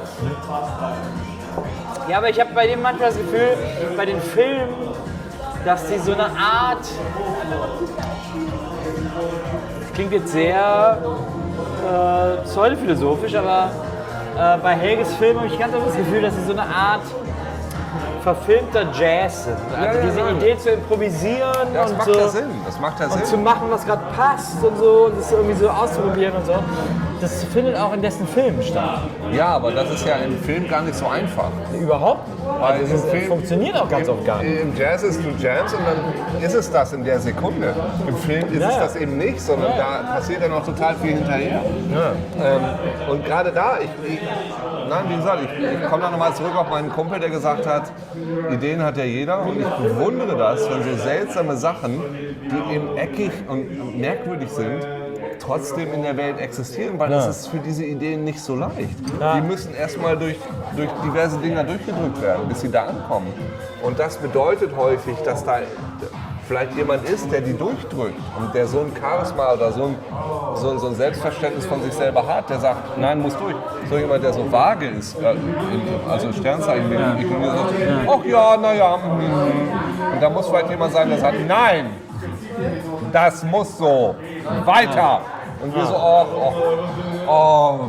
Ja, aber ich habe bei dem manchmal das Gefühl, bei den Filmen, dass die so eine Art, das klingt jetzt sehr pseudophilosophisch, aber bei Helges Film habe ich ganz oft das Gefühl, dass sie so eine Art verfilmter Jazz sind. Also diese Idee zu improvisieren
Das
und
macht
so
ja Sinn. Das macht ja
und
Sinn.
zu machen, was gerade passt und so, und das irgendwie so auszuprobieren und so. Das findet auch in dessen Filmen statt.
Ja, aber das ist ja im Film gar nicht so einfach.
Überhaupt nicht.
Weil
Also
im Film
funktioniert auch ganz oft gar nicht.
Im Jazz ist du Jams und dann ist es das in der Sekunde. Im Film ist es das eben nicht, sondern da passiert dann auch total viel hinterher. Und gerade da, wie gesagt, ich komme da nochmal zurück auf meinen Kumpel, der gesagt hat, Ideen hat ja jeder und ich bewundere das, wenn so seltsame Sachen, die eben eckig und merkwürdig sind, trotzdem in der Welt existieren, weil das ist für diese Ideen nicht so leicht. Die müssen erstmal durch diverse Dinger durchgedrückt werden, bis sie da ankommen. Und das bedeutet häufig, dass da vielleicht jemand ist, der die durchdrückt und der so ein Charisma oder so ein Selbstverständnis von sich selber hat, der sagt, nein, muss durch. So jemand, der so vage ist, also Sternzeichen, ich sagt, ach ja, naja. Und da muss vielleicht jemand sein, der sagt, nein, das muss so, weiter. Und wir so, oh,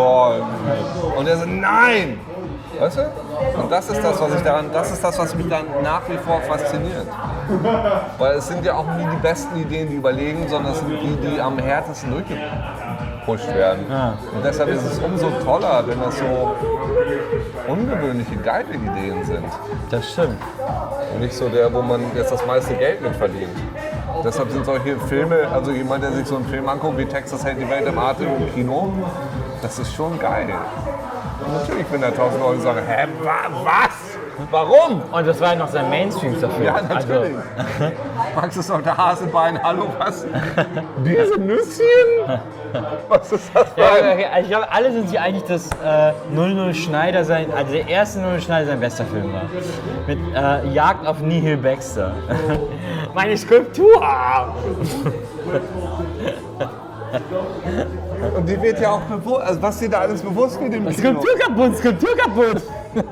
und er so, nein. Weißt du? Und das ist das, was mich dann nach wie vor fasziniert. Weil es sind ja auch nie die besten Ideen, die überlegen, sondern es sind die am härtesten durchgepusht werden. Und deshalb ist es umso toller, wenn das so ungewöhnliche, geile Ideen sind.
Das stimmt.
Und nicht so der, wo man jetzt das meiste Geld mit verdient. Deshalb sind solche Filme, also jemand, der sich so einen Film anguckt, wie Texas hält die Welt im Atem im Kino, das ist schon geil. Und natürlich, wenn da 1000 Leute sagen, hä, was? Warum?
Und das war ja noch sein Mainstream-Film.
Ja, natürlich. Max ist noch der Hasebein, hallo, was? Diese Nüsschen? Was ist das für ein...
Okay. Also ich glaube, alle sind sich einig, dass 00 Schneider also der erste 00 Schneider sein bester Film war. Mit Jagd auf Nihil Baxter. Meine Skulptur!
Und die wird ja auch bewusst, also was dir da alles bewusst wird im Kino.
Skulptur kaputt!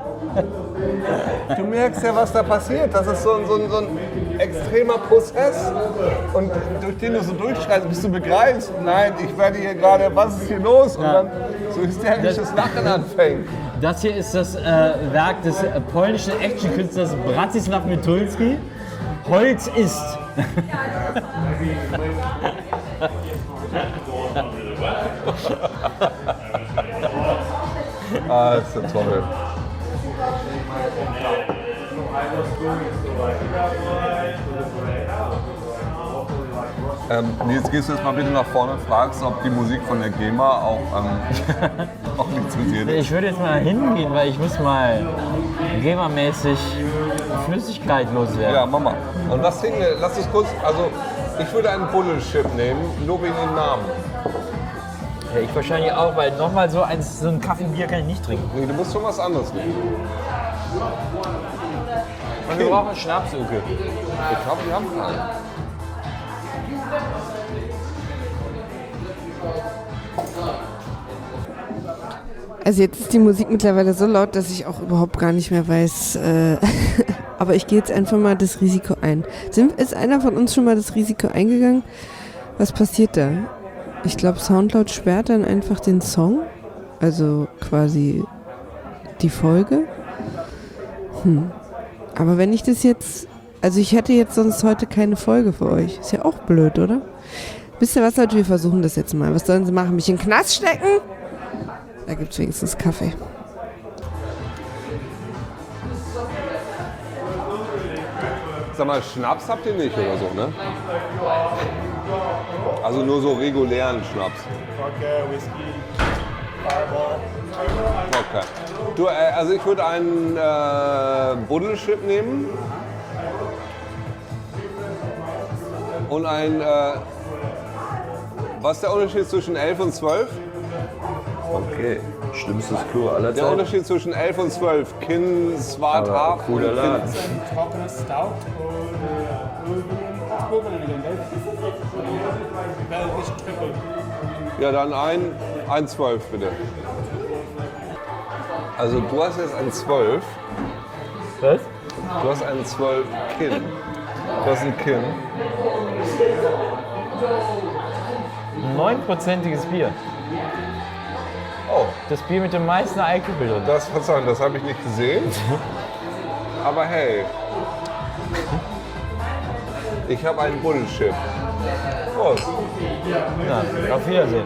Du merkst ja, was da passiert. Das ist so ein extremer Prozess. Und durch den du so durchschreist, bis du begreifst, nein, ich werde hier gerade, was ist hier los? Und dann so hysterisches Lachen anfängt.
Das hier ist das Werk des polnischen Actionkünstlers Bratysław Mitulski. Holz ist.
Das ist ja toll. Jetzt gehst du jetzt mal bitte nach vorne und fragst, ob die Musik von der GEMA auch lizenziert ist.
Ich würde jetzt mal hingehen, weil ich muss mal GEMA-mäßig Flüssigkeit loswerden.
Ja, Mama. Und was trinken wir? Lass uns kurz, also ich würde einen Bullenchip nehmen, nur wegen dem Namen.
Ja, ich wahrscheinlich auch, weil nochmal so ein Kaffeebier kann ich nicht trinken.
Nee, du musst schon was anderes nehmen.
Und wir brauchen Schnaps, Uke.
Ich glaube, wir haben keinen.
Also jetzt ist die Musik mittlerweile so laut, dass ich auch überhaupt gar nicht mehr weiß, aber ich gehe jetzt einfach mal das Risiko ein. Ist einer von uns schon mal das Risiko eingegangen? Was passiert da? Ich glaube, Soundcloud sperrt dann einfach den Song, also quasi die Folge. Aber wenn ich das jetzt, also ich hätte jetzt sonst heute keine Folge für euch. Ist ja auch blöd, oder? Wisst ihr was, Leute, wir versuchen das jetzt mal. Was sollen sie machen? Mich in den Knast stecken? Da gibt es wenigstens Kaffee.
Sag mal, Schnaps habt ihr nicht oder so, ne? Also nur so regulären Schnaps. Okay. Du, also ich würde einen Buddelschip nehmen. Und ein, was ist der Unterschied zwischen 11 und 12?
Okay, schlimmstes Klo aller
Der
Zeiten.
Unterschied zwischen 11 und 12, Kinn, Swart,
Aber
Haaf und
cooler Laden.
Kinn.
Trockenes Stout belgisch Triple.
Ja, dann ein 12 bitte. Also du hast jetzt ein 12.
Was?
Du hast ein 12 Kinn. Du hast ein Kinn.
Ein 9%iges Bier.
Oh,
Das Bier mit dem meisten Alkohol drin.
Verzeihung, das habe ich nicht gesehen. Aber hey. Ich habe einen Bullshit. Prost.
Na, auf Wiedersehen.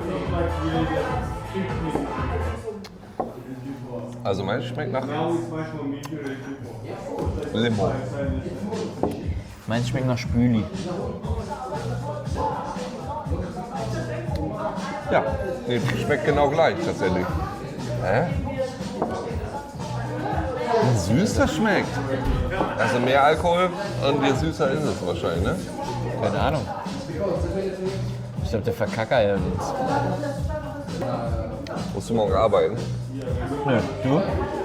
Also meins schmeckt nach Limo.
Meins schmeckt nach Spüli.
Ja, nee, schmeckt genau gleich tatsächlich. Hä? Wie süß das schmeckt. Also mehr Alkohol und je süßer ist es wahrscheinlich, ne?
Keine Ahnung. Ich glaube, der Verkacker ja uns.
Musst du morgen arbeiten?
Nö, du?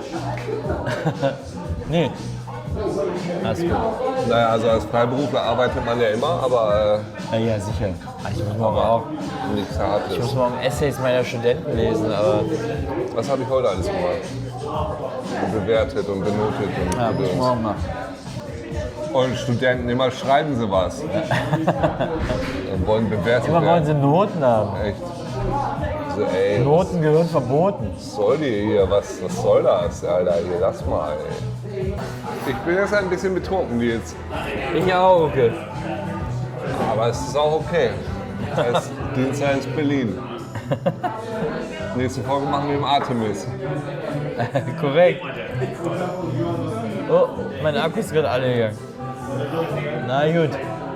Nee. Alles gut.
Naja, also als Freiberufler arbeitet man ja immer, aber
Ja, sicher. Ich muss morgen auch.
nichts
Ich
Hartes.
muss morgen Essays meiner Studenten lesen, aber
Was habe ich heute alles gemacht? Bewertet und benotet und
ja, muss ich morgen machen.
Und Studenten, immer schreiben sie was. Und wollen bewertet
Immer wollen
werden.
sie Noten haben.
Echt. So, ey,
Noten gehören verboten.
was soll die hier? Was soll das, Alter? Hier, lass mal, ey. Ich bin jetzt ein bisschen betrunken, Nils.
Ich auch, okay.
Aber es ist auch okay. Es Dienstag ist Berlin. Nächste Folge machen wir im Artemis.
Korrekt. Oh, mein Akku ist gerade alle gegangen. Na gut.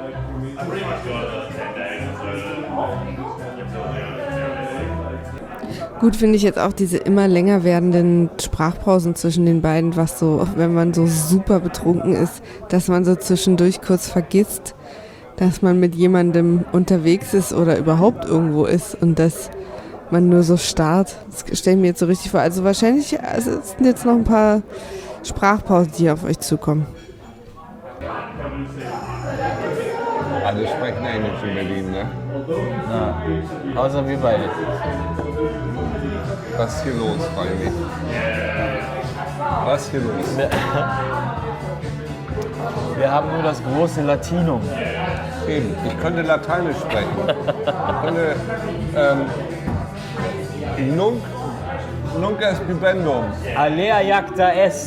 Gut finde ich jetzt auch diese immer länger werdenden Sprachpausen zwischen den beiden, was so, wenn man so super betrunken ist, dass man so zwischendurch kurz vergisst, dass man mit jemandem unterwegs ist oder überhaupt irgendwo ist und dass man nur so starrt. Das stelle ich mir jetzt so richtig vor. Also wahrscheinlich es sind jetzt noch ein paar Sprachpausen, die auf euch zukommen.
Alle sprechen Englisch in Berlin, ne?
Na, außer wir beide.
Was ist hier los, frage ich mich. Was ist hier los?
Wir haben nur das große Latinum.
Eben, ich könnte Lateinisch sprechen. Ich könnte Nunc est bibendum.
Alea jacta est.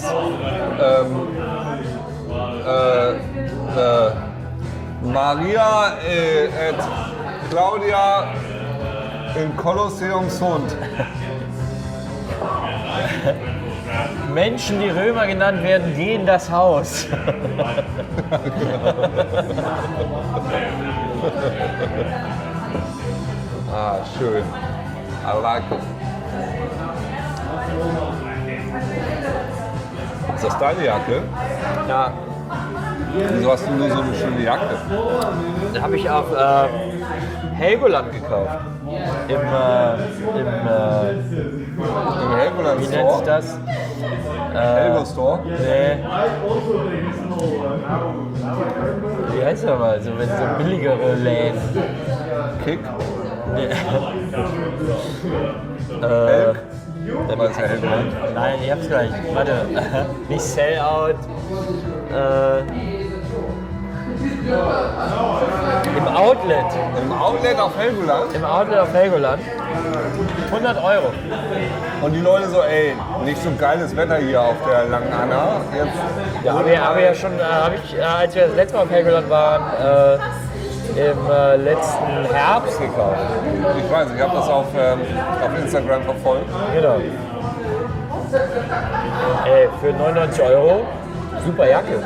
Maria et Claudia in Colosseum sunt.
Menschen, die Römer genannt werden, gehen das Haus.
Ah, schön. I like it. Ist das deine Jacke?
Ja,
Wieso hast du nur so eine schöne Jacke?
den habe ich auf Helgoland gekauft. Im
Im Helgoland
wie nennt sich
Store?
das?
Helgo Store?
Nee. Wie heißt der mal? So, wenn so billigere Läden.
Kick?
Nee.
Elk? Aber ist ja Helgoland.
Nein, ich hab's gleich. Warte. Nicht Sellout. Im Outlet.
Im Outlet auf Helgoland.
Im Outlet auf Helgoland. 100 €.
Und die Leute so, ey, nicht so geiles Wetter hier auf der Langen Anna. Jetzt
Ja, habe ich ja schon, als wir das letzte Mal auf Helgoland waren, im letzten Herbst gekauft.
ich weiß, ich habe das auf Instagram verfolgt.
Genau. Ey, für 99 €, super Jacke.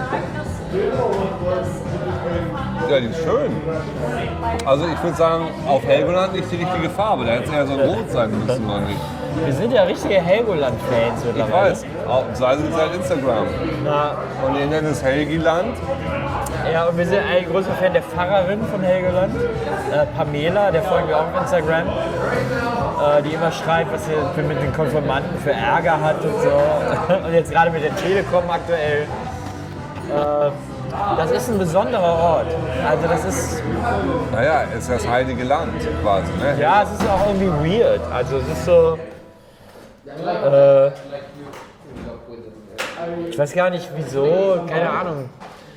Ja, die ist schön. Also ich würde sagen, auf Helgoland nicht die richtige Farbe. Da hätte es eher so rot sein müssen, oder nicht?
Wir sind ja richtige Helgoland-Fans
Ich
mittlerweile.
weiß, sei es seit Instagram.
Na,
Und ihr nennt es Helgiland.
ja, und wir sind ein großer Fan der Pfarrerin von Helgoland, Pamela, der folgen wir auch auf Instagram, die immer schreibt, was sie mit den Konfirmanden für Ärger hat und so. Und jetzt gerade mit der Telekom aktuell. Das ist ein besonderer Ort. Also das ist,
Naja, ist das heilige Land quasi. Ne?
ja, es ist auch irgendwie weird. Also es ist so, ich weiß gar nicht wieso, keine Ahnung.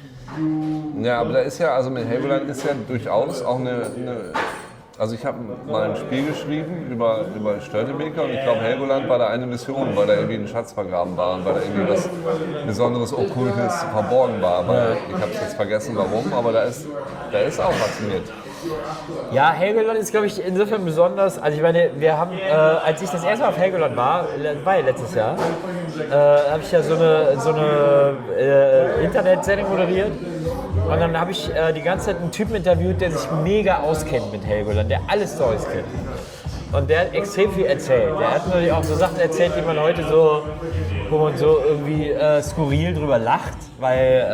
Ja, aber da ist ja, also mit Helgoland ist ja durchaus auch eine also ich habe mal ein Spiel geschrieben über Störtebeker und ich glaube Helgoland war da eine Mission, weil da irgendwie ein Schatz vergraben war und weil da irgendwie was Besonderes, Okkultes verborgen war. Weil ich habe es jetzt vergessen warum, aber da ist auch was mit.
Ja, Helgoland ist, glaube ich, insofern besonders. Also ich meine, wir haben, als ich das erste Mal auf Helgoland war ja letztes Jahr, habe ich ja so eine Internetsendung moderiert. Und dann habe ich die ganze Zeit einen Typen interviewt, der sich mega auskennt mit Helgoland, der alles Storys kennt. Und der hat extrem viel erzählt. Der hat natürlich auch so Sachen erzählt, die man heute so, wo man so irgendwie skurril drüber lacht, weil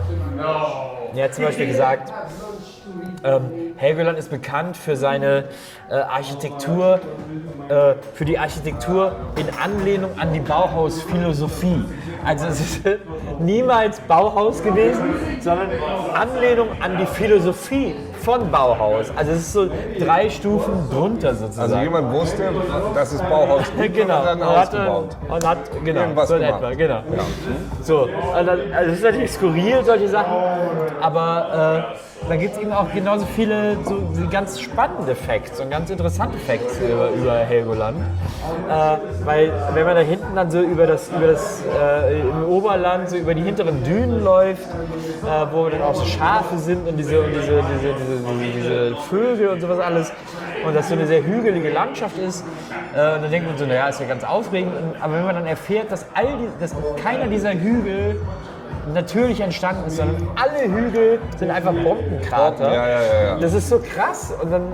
er hat zum Beispiel gesagt, Helgoland ist bekannt für seine Architektur, für die Architektur in Anlehnung an die Bauhaus-Philosophie. Also es ist niemals Bauhaus gewesen, sondern Anlehnung an die Philosophie von Bauhaus. Also es ist so 3 Stufen drunter sozusagen.
Also jemand wusste, dass es Bauhaus gibt
Genau.
und dann ausgebaut.
Und hat genau,
Irgendwas
so in
gemacht.
etwa, genau.
Ja.
So, also es ist natürlich skurril, solche Sachen, aber da gibt es eben auch genauso viele so ganz spannende Facts und ganz interessante Facts über Helgoland. Weil wenn man da hinten dann so über das im Oberland, so über die hinteren Dünen läuft, wo dann auch so Schafe sind und diese Vögel und sowas alles, und das so eine sehr hügelige Landschaft ist, und dann denkt man so, naja, ist ja ganz aufregend, aber wenn man dann erfährt, dass keiner dieser Hügel natürlich entstanden ist, sondern alle Hügel sind einfach Bombenkrater.
Ja.
Das ist so krass. Und dann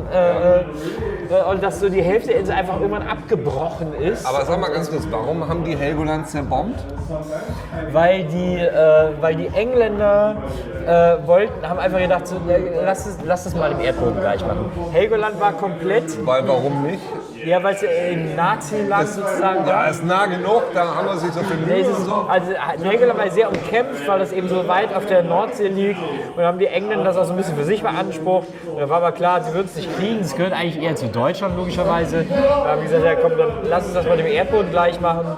und dass so die Hälfte der Insel einfach irgendwann abgebrochen ist.
Aber sag mal ganz kurz, warum haben die Helgoland zerbombt?
Weil die Engländer haben einfach gedacht, so, lass es mal im Erdboden gleich machen. Helgoland war komplett,
Weil warum nicht?
ja, weil es im Nazi-Land sozusagen
Da
war.
ist nah genug, da haben wir sich so viel
Nee,
Mühe
es
und
ist,
so.
also Helgoland war sehr umkämpft, weil das eben so weit auf der Nordsee liegt. Und dann haben die Engländer das auch so ein bisschen für sich beansprucht. Und da war aber klar, sie würden es nicht kriegen. Es gehört eigentlich eher zu Deutschland, logischerweise. Da haben die gesagt, ja komm, dann lass uns das mal dem Erdboden gleich machen.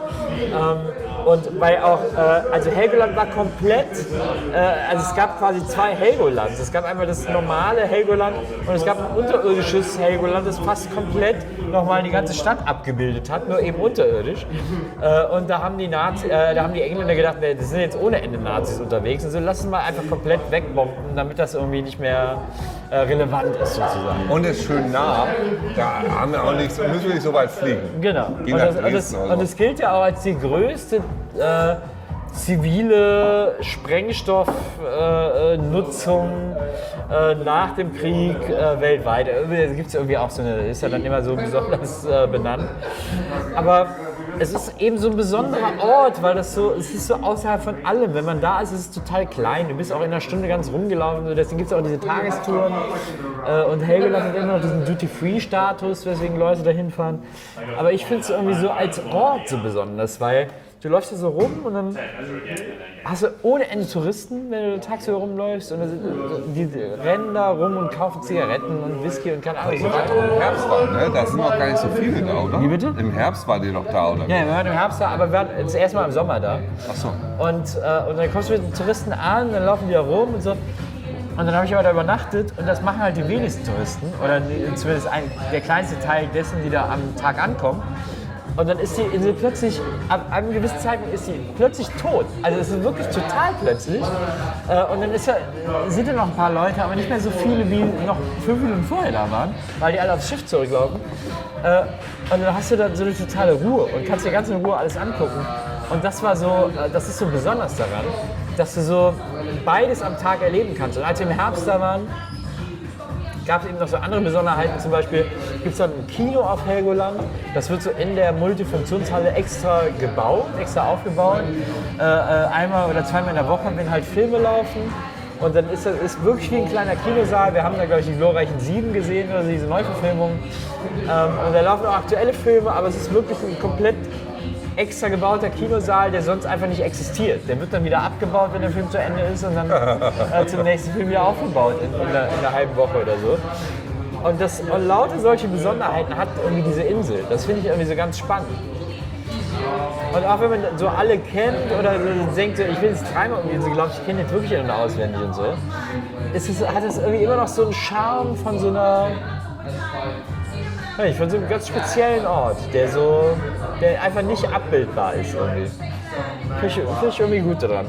Und weil auch, also Helgoland war komplett, also es gab quasi 2 Helgolands. Es gab einmal das normale Helgoland und es gab ein unterirdisches Helgoland, das fast komplett nochmal die ganze Stadt abgebildet hat, nur eben unterirdisch. Und da haben die Engländer gedacht, das sind jetzt ohne Ende Nazis unterwegs, und so lassen wir einfach komplett wegbomben, damit das irgendwie nicht mehr relevant ist sozusagen.
Und es ist schön nah, da haben wir auch nichts, müssen wir nicht so weit fliegen.
Genau.
Geh
Und
nach
das,
Dresden oder so.
und es gilt ja auch als die größte zivile Sprengstoffnutzung nach dem Krieg weltweit. Da gibt es irgendwie auch so eine, ist ja dann immer so besonders benannt. Aber es ist eben so ein besonderer Ort, weil es ist so außerhalb von allem. Wenn man da ist, ist es total klein. Du bist auch in einer Stunde ganz rumgelaufen. Deswegen gibt es auch diese Tagestouren. Und Helgoland hat immer noch diesen Duty-Free-Status, weswegen Leute da hinfahren. Aber ich finde es irgendwie so als Ort so besonders, weil du läufst hier so rum und dann hast du ohne Ende Touristen, wenn du tagsüber rumläufst und die rennen da rum und kaufen Zigaretten und Whisky und keine Ahnung.
Im Herbst war, ne? Da sind noch gar nicht so viele da, oder?
Wie bitte?
Im Herbst war die doch da, oder?
Ja, wir waren im Herbst da, aber wir waren das erste Mal im Sommer da.
Ach so.
Und dann kommst du mit den Touristen an, dann laufen die da rum und so. Und dann habe ich aber da übernachtet und das machen halt die wenigsten Touristen oder zumindest der kleinste Teil dessen, die da am Tag ankommen. Und dann ist die Insel plötzlich, ab einem gewissen Zeitpunkt ist sie plötzlich tot. Also es ist wirklich total plötzlich. Und dann sind da noch ein paar Leute, aber nicht mehr so viele, wie noch 5 Minuten vorher da waren, weil die alle aufs Schiff zurücklaufen. Und dann hast du da so eine totale Ruhe und kannst dir ganz in Ruhe alles angucken. Und das ist so besonders daran, dass du so beides am Tag erleben kannst. Und als wir im Herbst da waren, gab es eben noch so andere Besonderheiten. Zum Beispiel gibt es dann ein Kino auf Helgoland. Das wird so in der Multifunktionshalle extra gebaut, extra aufgebaut. Einmal oder zweimal in der Woche, wenn halt Filme laufen. Und dann ist es wirklich wie ein kleiner Kinosaal. Wir haben da, glaube ich, die glorreichen 7 gesehen, also diese Neuverfilmung. Und da laufen auch aktuelle Filme, aber es ist wirklich ein komplett extra gebauter Kinosaal, der sonst einfach nicht existiert. Der wird dann wieder abgebaut, wenn der Film zu Ende ist und dann zum nächsten Film wieder aufgebaut in einer halben Woche oder so. Und lauter solche Besonderheiten hat irgendwie diese Insel. Das finde ich irgendwie so ganz spannend. Und auch wenn man so alle kennt oder so denkt, so, ich will jetzt dreimal um die Insel, glaube ich kenne jetzt wirklich einen auswendig und so, hat es irgendwie immer noch so einen Charme von so einer, von so einem ganz speziellen Ort, der einfach nicht abbildbar ist irgendwie. Finde ich irgendwie gut dran.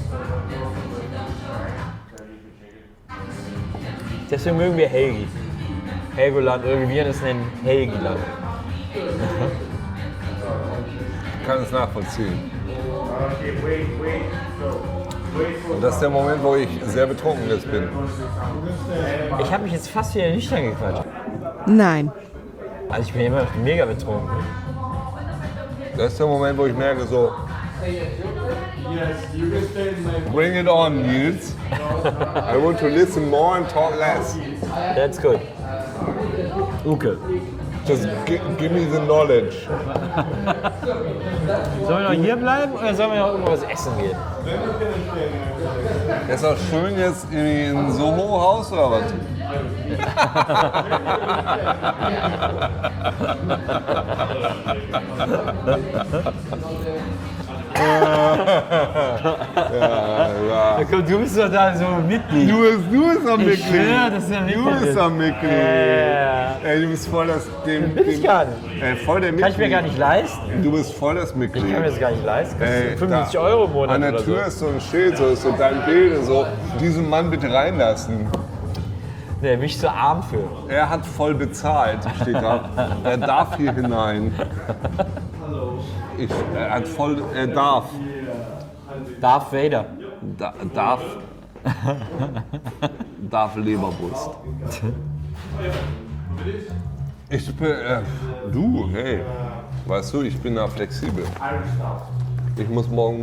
Deswegen mögen wir Helgi. Helgoland, irgendwie wir das nennen Helgiland.
Ich kann es nachvollziehen. Und das ist der Moment, wo ich sehr betrunken jetzt bin.
Ich habe mich jetzt fast wieder nüchtern gequatscht.
Nein.
Also ich bin immer noch mega betrunken.
Das ist der Moment, wo ich merke so, bring it on, Nils. I want to listen more and talk less.
That's good. Uke.
Just give me the knowledge.
Sollen wir noch hier bleiben oder sollen wir noch irgendwas essen gehen?
Ist das schön jetzt in ein Soho-Haus oder was?
Ja. Komm, du bist doch da so Mitglied.
Du bist am Mitglied.
Ich schwöre, dass du ein Mitglied
Du bist
bist.
am Mitglied. Ey, du bist voll das...
Bin ich gar nicht.
Voll der Mitglied.
Kann ich mir gar nicht leisten.
Du bist voll das Mitglied.
Ich kann mir das gar nicht leisten. Das
Ey,
sind 75 Euro im Monat
an der
oder
Tür
so.
ist so ein Schild, so ist so dein Bild und so. Diesen Mann bitte reinlassen.
Nee, bin ich zu arm für.
Er hat voll bezahlt, steht da. Er darf hier hinein. Er darf.
Darth Vader.
Darf Leberwurst. Ich bin, hey, weißt du, ich bin da flexibel. Ich muss morgen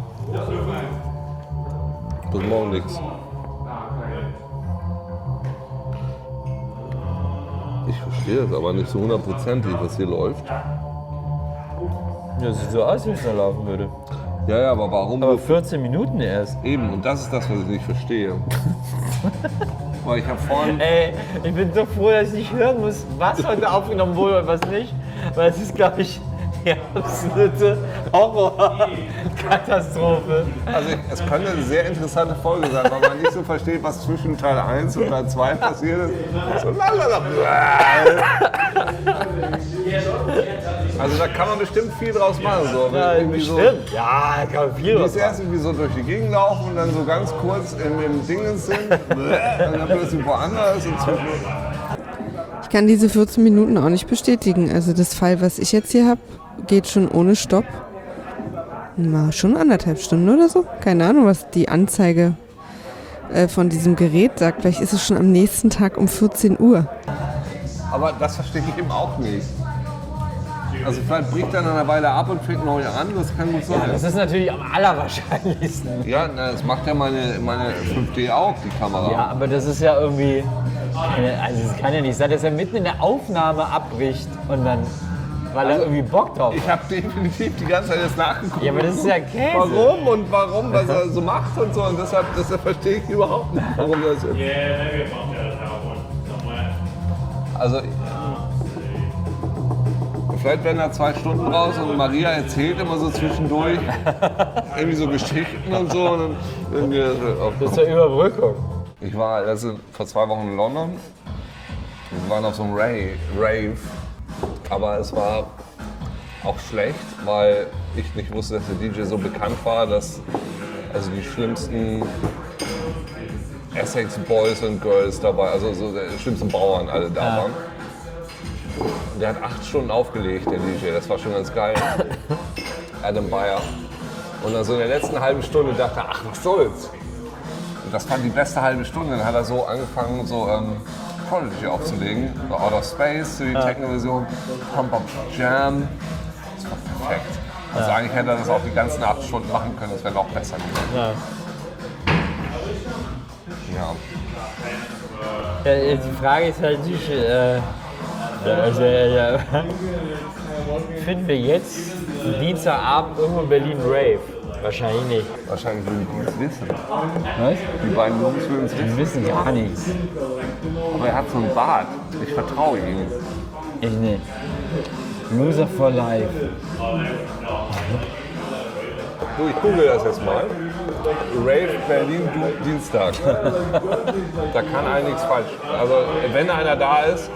nichts. Ich verstehe das aber nicht so hundertprozentig, was hier läuft.
Ja, sieht so aus, wie es da laufen würde.
Ja, aber warum?
Aber 14 Minuten erst.
Eben, und das ist das, was ich nicht verstehe. Weil ich habe vorhin...
Ey, ich bin so froh, dass ich nicht hören muss, was heute aufgenommen wurde und was nicht. Weil es ist, glaube ich, die absolute Horror-Katastrophe.
Also es könnte eine sehr interessante Folge sein, weil man nicht so versteht, was zwischen Teil 1 und Teil 2 passiert ist. So lalala. Also da kann man bestimmt viel draus machen. So.
Ja,
Irgendwie so,
bestimmt. Ja, da kann man viel
die
draus
ist erst irgendwie so durch die Gegend laufen und dann so ganz kurz im Dingens sind und dann plötzlich woanders und zwischen...
Ich kann diese 14 Minuten auch nicht bestätigen. Also das Fall, was ich jetzt hier habe, geht schon ohne Stopp. Na, schon 1,5 Stunden oder so. Keine Ahnung, was die Anzeige von diesem Gerät sagt. Vielleicht ist es schon am nächsten Tag um 14 Uhr.
Aber das verstehe ich eben auch nicht. Also vielleicht bricht er nach einer Weile ab und fängt neu an, das kann gut sein.
Das ist natürlich am allerwahrscheinlichsten.
Ja, na, das macht ja meine 5D auch, die Kamera.
Ja, aber das ist ja irgendwie... Also es kann ja nicht sein, dass er mitten in der Aufnahme abbricht und dann... weil er irgendwie Bock drauf hat.
Ich habe definitiv die ganze Zeit jetzt nachgeguckt.
Ja, aber das ist ja Käse.
Warum, was er so macht und so. Und deshalb verstehe ich überhaupt nicht, warum das ist. Also, vielleicht werden da 2 Stunden raus und Maria erzählt immer so zwischendurch irgendwie so Geschichten und so. Und dann,
Das ist ja Überbrückung.
ich war vor 2 Wochen in London. Wir waren auf so einem Rave, aber es war auch schlecht, weil ich nicht wusste, dass der DJ so bekannt war, dass also die schlimmsten Essex Boys und Girls dabei, also so die schlimmsten Bauern alle da waren. Und der hat 8 Stunden aufgelegt, der DJ, das war schon ganz geil. Adam Beyer. Und dann so in der letzten halben Stunde dachte er, ach was soll's. Und das war die beste halbe Stunde, dann hat er so angefangen, so Prodigy aufzulegen, so Out of Space, so die Techno-Version, Pump Up Jam. Das war perfekt. Also eigentlich hätte er das auch die ganzen 8 Stunden machen können, das wäre noch besser gewesen.
Ja.
Ja.
Die Frage ist halt natürlich, finden wir jetzt Dienstagabend irgendwo in Berlin Rave? Wahrscheinlich nicht.
Wahrscheinlich würden die es wissen.
Was?
Die beiden Jungs würden es
Die
wissen.
wissen gar nichts.
Aber er hat so einen Bart. Ich vertraue ihm.
Ich nicht. Loser for life.
Du, ich google das jetzt mal. Rave Berlin Dienstag. Da kann eigentlich nichts falsch. Also wenn einer da ist,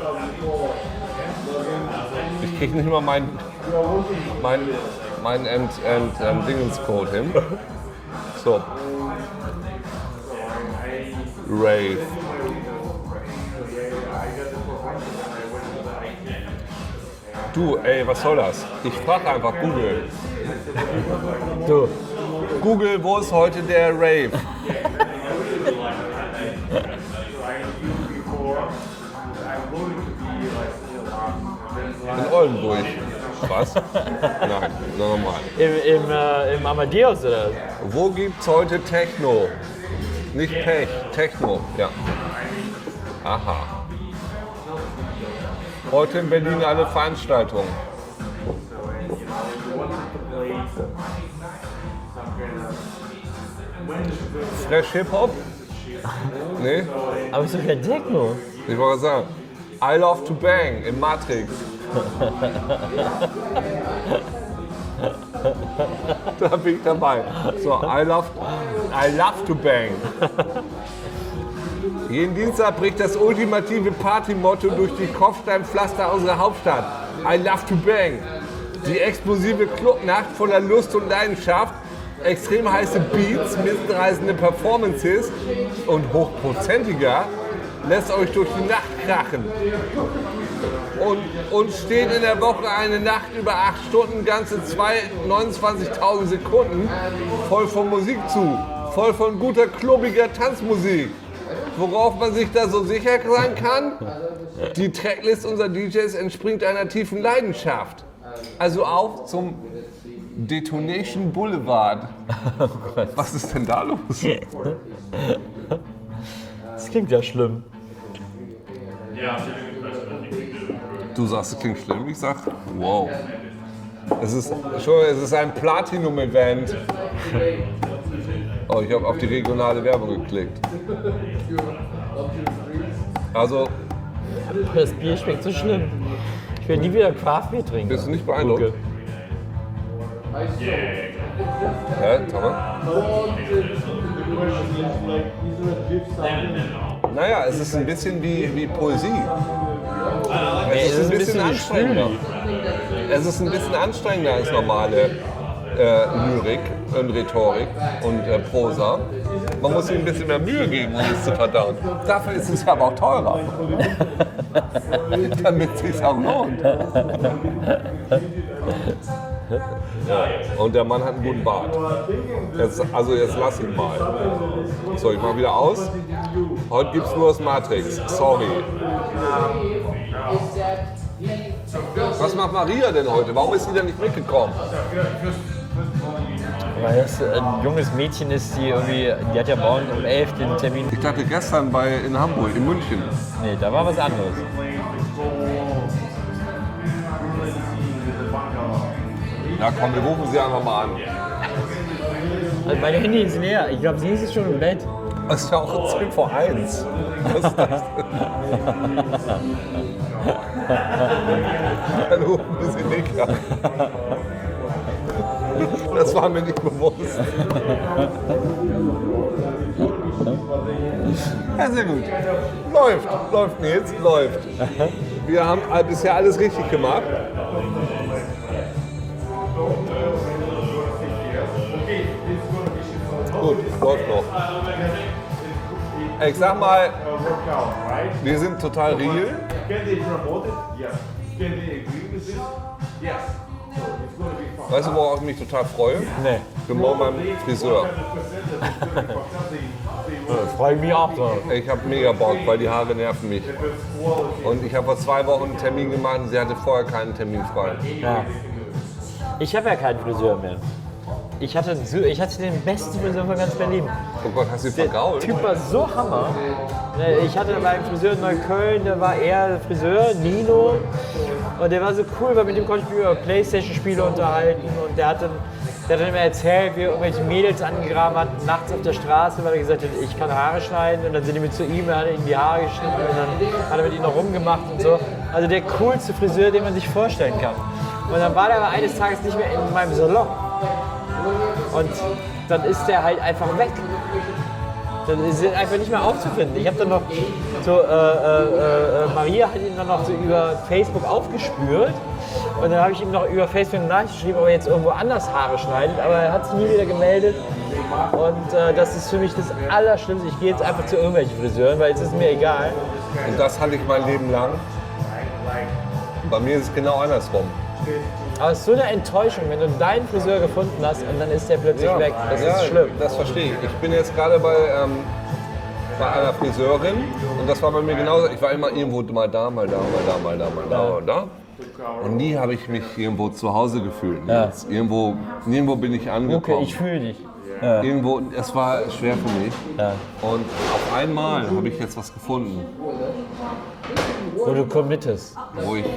ich kriege nicht mal mein Dingenscode hin. So. Rave. Du, ey, was soll das? Ich frage einfach Google.
Du.
Google, wo ist heute der Rave? In Oldenburg. Was? Nein, normal.
Im Amadeus oder?
Wo gibt's heute Techno? Nicht Pech, Techno, ja. Aha. Heute in Berlin eine Veranstaltung. Fresh Hip-Hop? Nee,
Aber ist doch kein Techno.
ich wollte sagen. I Love to Bang im Matrix. Da bin ich dabei. So, I love to Bang. Jeden Dienstag bricht das ultimative Partymotto durch die Kopfsteinpflaster unserer Hauptstadt. I love to Bang. Die explosive Clubnacht voller Lust und Leidenschaft, extrem heiße Beats, mitreißende Performances und hochprozentiger lässt euch durch die Nacht krachen. Und steht in der Woche eine Nacht über 8 Stunden, ganze 29.000 Sekunden, voll von Musik zu, voll von guter, klubbiger Tanzmusik. Worauf man sich da so sicher sein kann? Die Tracklist unserer DJs entspringt einer tiefen Leidenschaft. Also auf zum Detonation Boulevard. Was ist denn da los?
Das klingt ja schlimm.
Du sagst, es klingt schlimm. Ich sag, wow. Es ist ein Platinum-Event. Oh, ich habe auf die regionale Werbung geklickt. Also,
Das Bier schmeckt so schlimm. Ich will nie wieder Craft Beer trinken.
bist du nicht beeindruckt? Hä, Thomas? Naja, es ist ein bisschen wie Poesie. Es ist ein bisschen anstrengender. Es ist ein bisschen anstrengender als normale Lyrik und Rhetorik und Prosa. Man muss sich ein bisschen mehr Mühe geben, um es zu verdauen. Dafür ist es aber auch teurer. Damit es sich auch lohnt. Ja. Und der Mann hat einen guten Bart. Jetzt lass ihn mal. So, ich mach wieder aus. Heute gibt's nur das Matrix. Sorry. Was macht Maria denn heute? Warum ist sie denn nicht mitgekommen?
Weil das ein junges Mädchen ist, die hat ja morgen um 11 den Termin.
Ich dachte gestern in Hamburg, in München.
Nee, da war was anderes.
Na komm, wir rufen sie einfach mal an.
Also mein Handy ist leer. Ich glaube, sie ist schon im Bett.
Das ist ja auch 10 vor 1. Was ist das denn? Dann rufen wir sie nicht an. Das war mir nicht bewusst. Ja, sehr gut. Läuft Nils, läuft. Wir haben bisher alles richtig gemacht. Gut, läuft noch. Ich sag mal, wir sind total real. Weißt du, worauf ich mich total freue?
Nee.
Ich bin morgen beim Friseur.
Freue ich mich auch drauf.
Ich habe mega Bock, weil die Haare nerven mich. Und ich habe vor 2 Wochen einen Termin gemacht und sie hatte vorher keinen Termin frei.
Ja. Ich habe ja keinen Friseur mehr. Ich hatte den besten Friseur von ganz Berlin.
Oh Gott, hast du ihn vergault?
Der Typ war so Hammer. Ich hatte beim Friseur in Neukölln, da war er der Friseur, Nino. Und der war so cool, weil mit dem konnte ich mich über Playstation-Spiele unterhalten. Und der hat dann immer erzählt, wie er irgendwelche Mädels angegraben hat, nachts auf der Straße, weil er gesagt hat, ich kann Haare schneiden. Und dann sind die mit zu ihm, er hat ihm die Haare geschnitten und dann hat er mit ihm noch rumgemacht und so. Also der coolste Friseur, den man sich vorstellen kann. Und dann war der aber eines Tages nicht mehr in meinem Salon. Und dann ist der halt einfach weg. Dann ist er einfach nicht mehr aufzufinden. Ich habe dann noch so, Maria hat ihn dann noch so über Facebook aufgespürt. Und dann habe ich ihm noch über Facebook eine Nachricht geschrieben, ob er jetzt irgendwo anders Haare schneidet. Aber er hat sich nie wieder gemeldet. Und das ist für mich das Allerschlimmste. Ich gehe jetzt einfach zu irgendwelchen Friseuren, weil es ist mir egal.
Und das hatte ich mein Leben lang. Bei mir ist es genau andersrum.
Aber es ist so eine Enttäuschung, wenn du deinen Friseur gefunden hast und dann ist der plötzlich weg. Das ist schlimm.
Das verstehe ich. Ich bin jetzt gerade bei einer Friseurin und das war bei mir genauso. Ich war immer irgendwo mal da. Und nie habe ich mich irgendwo zu Hause gefühlt.
Ja.
Nirgendwo bin ich angekommen.
Okay, ich fühle dich.
Irgendwo, es war schwer für mich.
Ja.
Und auf einmal habe ich jetzt was gefunden,
Wo du committest.
wo ich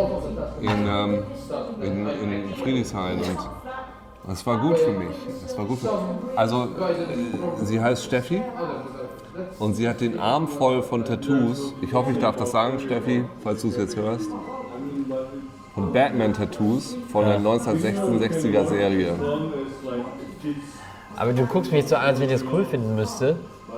in Friedrichshain und das war gut für mich. Also sie heißt Steffi und sie hat den Arm voll von Tattoos. Ich hoffe, ich darf das sagen, Steffi, falls du es jetzt hörst. Von Batman-Tattoos von der 1966er Serie.
Aber du guckst mich jetzt so an, als wenn ich das cool finden müsste.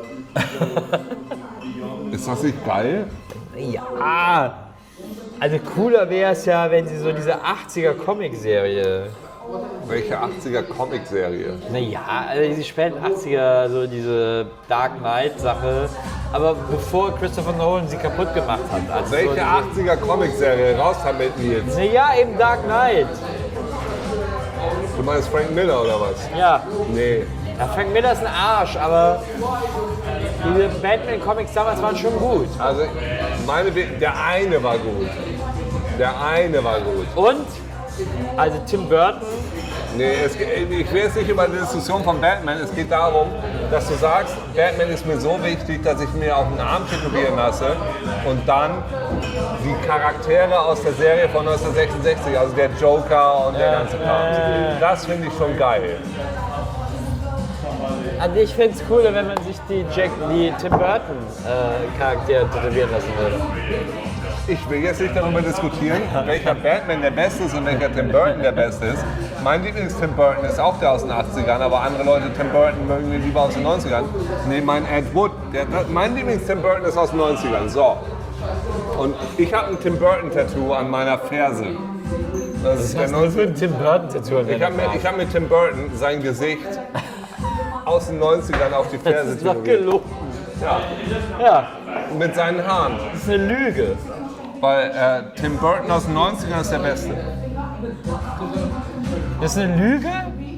Ist das nicht geil?
Ja. Also cooler wäre es ja, wenn sie so diese 80er Comic-Serie.
Welche 80er Comic-Serie?
Naja, also diese späten 80er, so diese Dark Knight-Sache. Aber bevor Christopher Nolan sie kaputt gemacht hat. Also
Welche
so
80er Comic-Serie? Raus damit jetzt.
Naja, eben Dark Knight.
Du meinst Frank Miller oder was?
Ja.
Nee.
Ja, Frank Miller ist ein Arsch, aber diese Batman-Comics damals waren schon gut.
Also, der eine war gut.
Und? Also Tim Burton.
Nee, ich will jetzt nicht über die Diskussion von Batman. Es geht darum, dass du sagst, Batman ist mir so wichtig, dass ich mir auf den Arm tätowieren lasse und dann die Charaktere aus der Serie von 1966, also der Joker und der ganze Kram. Das finde ich schon geil.
Also ich finde es cooler, wenn man sich die Tim Burton Charaktere tätowieren lassen würde.
Ich will jetzt nicht darüber diskutieren, welcher Batman der Beste ist und welcher Tim Burton der Beste ist. Mein Lieblings-Tim Burton ist auch der aus den 80ern, aber andere Leute Tim Burton mögen wir lieber aus den 90ern. Nee, mein Ed Wood, mein Lieblings-Tim Burton ist aus den 90ern. So. Und ich habe ein Tim Burton-Tattoo an meiner Ferse. Das ist der 90er.
für ein Tim Burton-Tattoo?
Ich hab mit Tim Burton sein Gesicht aus den 90ern auf die Ferse
Das ist doch
tätowiert.
gelogen.
Ja, mit seinen Haaren.
Das ist eine Lüge.
Weil Tim Burton aus den 90ern ist der Beste.
Das ist eine Lüge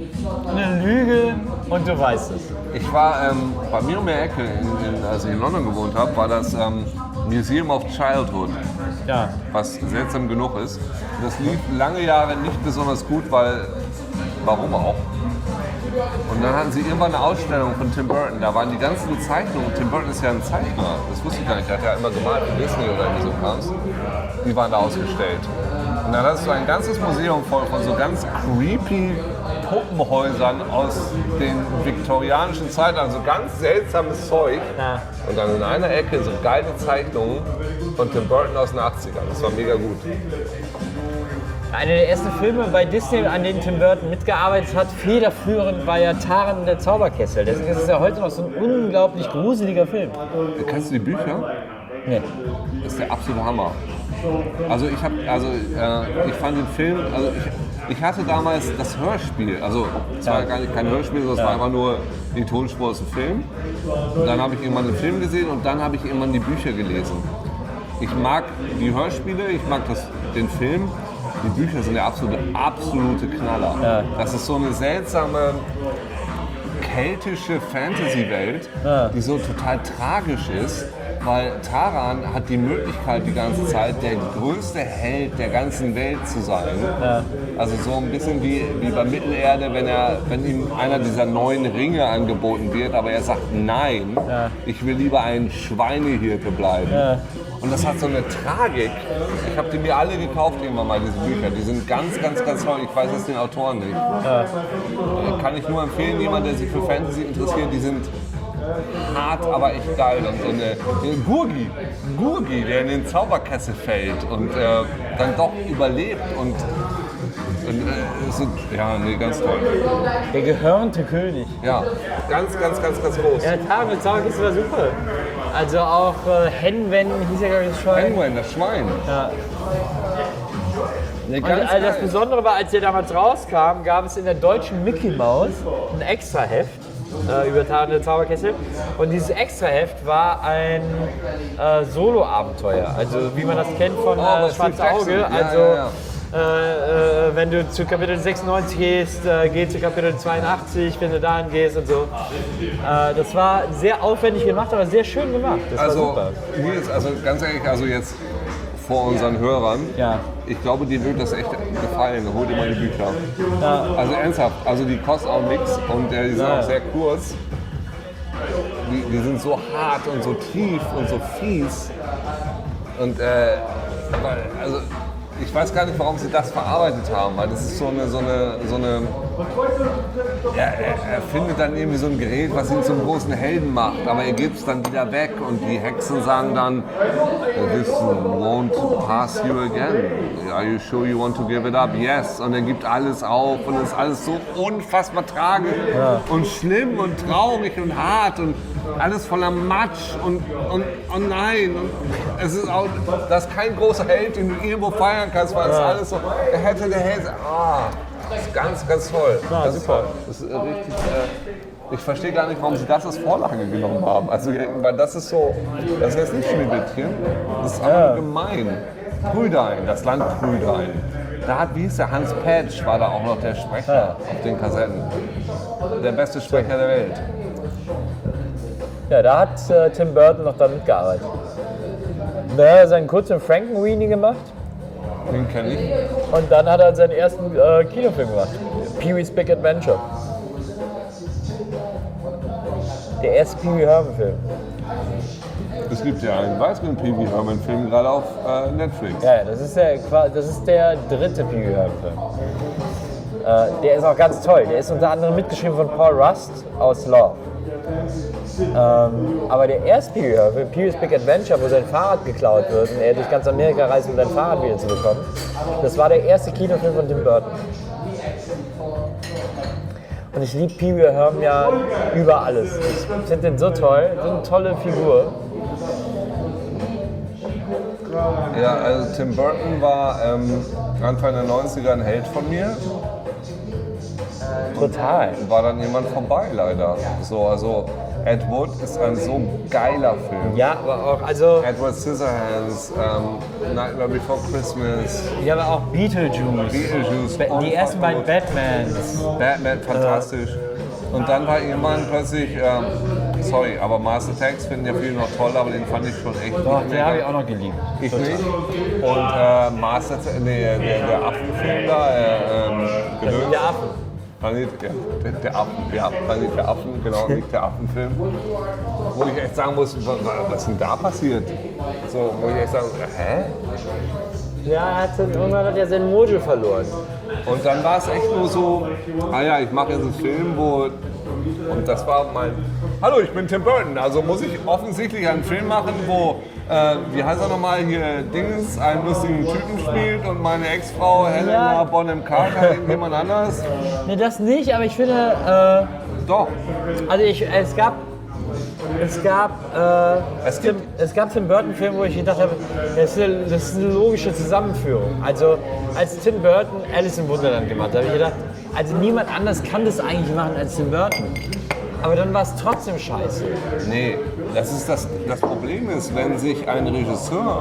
und du weißt es.
Ich war bei mir um die Ecke, als ich in London gewohnt habe, war das Museum of Childhood,
Ja.
was seltsam genug ist. Das lief lange Jahre nicht besonders gut, warum auch? Und dann hatten sie irgendwann eine Ausstellung von Tim Burton, da waren die ganzen Zeichnungen, Tim Burton ist ja ein Zeichner, das wusste ich gar nicht, der hat ja immer gemalt für Disney oder irgendwie so Krams. Die waren da ausgestellt. Und dann hast du ein ganzes Museum voll von so ganz creepy Puppenhäusern aus den viktorianischen Zeiten, also ganz seltsames Zeug.
Ja.
Und dann in einer Ecke so geile Zeichnungen von Tim Burton aus den 80ern. Das war mega gut.
Einer der ersten Filme bei Disney, an denen Tim Burton mitgearbeitet hat, federführend war ja Taran und der Zauberkessel. Deswegen ist es ja heute noch so ein unglaublich gruseliger Film.
Kennst du die Bücher?
Nee.
Das ist der absolute Hammer. Also ich fand den Film, also ich hatte damals das Hörspiel, also es war gar nicht kein Hörspiel, sondern es war einfach nur die Tonspur aus dem Film. Und dann habe ich irgendwann den Film gesehen und dann habe ich irgendwann die Bücher gelesen. Ich mag die Hörspiele, ich mag den Film. Die Bücher sind der absolute Knaller.
Ja.
Das ist so eine seltsame keltische Fantasy-Welt, die so total tragisch ist, weil Taran hat die Möglichkeit die ganze Zeit, der größte Held der ganzen Welt zu sein.
Ja.
Also so ein bisschen wie bei Mittelerde, wenn ihm einer dieser 9 Ringe angeboten wird, aber er sagt nein, ich will lieber ein Schweinehirte bleiben.
Ja.
Und das hat so eine Tragik. Ich habe die mir alle gekauft irgendwann mal, diese Bücher. Die sind ganz toll. Ich weiß jetzt den Autoren nicht.
Ja.
Kann ich nur empfehlen, jemand, der sich für Fantasy interessiert, die sind hart, aber echt geil. Und so eine Gurgi, der in den Zauberkessel fällt und dann doch überlebt und ganz toll.
Der gehörnte König.
Ja, ganz groß.
Ja, Taran und der Zauberkessel war super. Also auch Henwen hieß ja, glaube ich, das Schwein.
Penguin, das Schwein.
Ja.
Nee,
Und
ganz
also das
geil.
Besondere war, als der damals rauskam, gab es in der deutschen Mickey Mouse ein Extraheft über Taran und der Zauberkessel. Und dieses Extraheft war ein Solo-Abenteuer. Also wie man das kennt von
bei
Schwarze
Steve Jackson.
Auge.
Ja,
Also
ja.
wenn du zu Kapitel 96 gehst, geh zu Kapitel 82, wenn du dahin gehst und so. Das war sehr aufwendig gemacht, aber sehr schön gemacht. Das war
Also,
super.
Nils, also ganz ehrlich, also jetzt vor unseren Hörern,
Ja.
ich glaube, dir wird das echt gefallen. Hol dir mal die Bücher.
Ja.
Also ernsthaft, also die kosten auch nichts und die sind
Ja.
auch sehr kurz. Die sind so hart und so tief und so fies. Und also ich weiß gar nicht, warum sie das verarbeitet haben, weil das ist so eine er findet dann irgendwie so ein Gerät, was ihn zum großen Helden macht, aber er gibt es dann wieder weg und die Hexen sagen dann, this won't pass you again. Are you sure you want to give it up? Yes. Und er gibt alles auf und es ist alles so unfassbar tragisch und schlimm und traurig und hart und alles voller Matsch und oh nein. Und es ist auch, das ist kein großer Held, den du irgendwo feiern kannst, weil es alles so, der Held, das ist ganz toll. Das ist toll. Das ist richtig, ich verstehe gar nicht, warum sie das als Vorlage genommen haben. Also, weil das ist so, das ist jetzt nicht Schneewittchen, das ist einfach gemein. Prüdein, das Land Prüdein. Da hat, wie hieß der, Hans Petsch war da auch noch der Sprecher auf den Kassetten. Der beste Sprecher der Welt.
Ja, da hat Tim Burton noch da mitgearbeitet. Da hat er seinen kurzen Frankenweenie gemacht
Den kenne ich.
und dann hat er seinen ersten Kinofilm gemacht. Pee-wee's Big Adventure. Der erste Pee Wee Herman-Film.
Es gibt ja einen weiteren Pee Wee Herman-Film gerade auf Netflix.
Ja, das ist der dritte Pee Wee Herman-Film. Der ist auch ganz toll. Der ist unter anderem mitgeschrieben von Paul Rust aus Love. Aber der erste Pee Wee Herman, Pee-wee's Big Adventure, wo sein Fahrrad geklaut wird und er durch ganz Amerika reist, um sein Fahrrad wieder zu bekommen, das war der erste Kinofilm von Tim Burton. Und ich liebe Pee Wee Herman ja über alles. Ich finde den so toll, so eine tolle Figur.
Ja, also Tim Burton war Anfang der 90er ein Held von mir.
Total.
War dann jemand vorbei leider. So, also Ed Wood ist ein so geiler Film.
Ja, aber auch, also,
Edward Scissorhands, Nightmare Before Christmas,
ja, aber auch Beetlejuice.
Beetlejuice,
Die ersten beiden Batmans.
Batman, fantastisch. Und dann war irgendwann plötzlich, sorry, aber Mars Attacks finden ja viele noch toll, aber den fand ich schon echt
Doch,
nicht
den habe ich
mega.
auch noch geliebt.
Ich nicht. Und Mars Attacks, der Affenfilm da, Gedöns.
Der Affen.
Planet der Affen, ja, Planet der Affen, genau, nicht der Affenfilm. Wo ich echt sagen muss, was ist denn da passiert? So, wo ich echt sagen, hä?
Ja, irgendwann hat er sein Mojo verloren.
Und dann war es echt nur so, ich mache jetzt einen Film, wo... Und das war mein... Hallo, ich bin Tim Burton. Also muss ich offensichtlich einen Film machen, wo, wie heißt er nochmal, hier Dings, einen lustigen Typen spielt und meine Ex-Frau Helena Bonham Carter irgendjemand anders?
Nee, das nicht, aber ich finde...
Doch.
Also es gab Tim Burton-Filme, wo ich gedacht habe, das ist eine logische Zusammenführung. Also als Tim Burton Alice im Wunderland gemacht hat, habe ich gedacht, also niemand anders kann das eigentlich machen als Tim Burton. Aber dann war es trotzdem scheiße.
Nee, das Problem ist, wenn sich ein Regisseur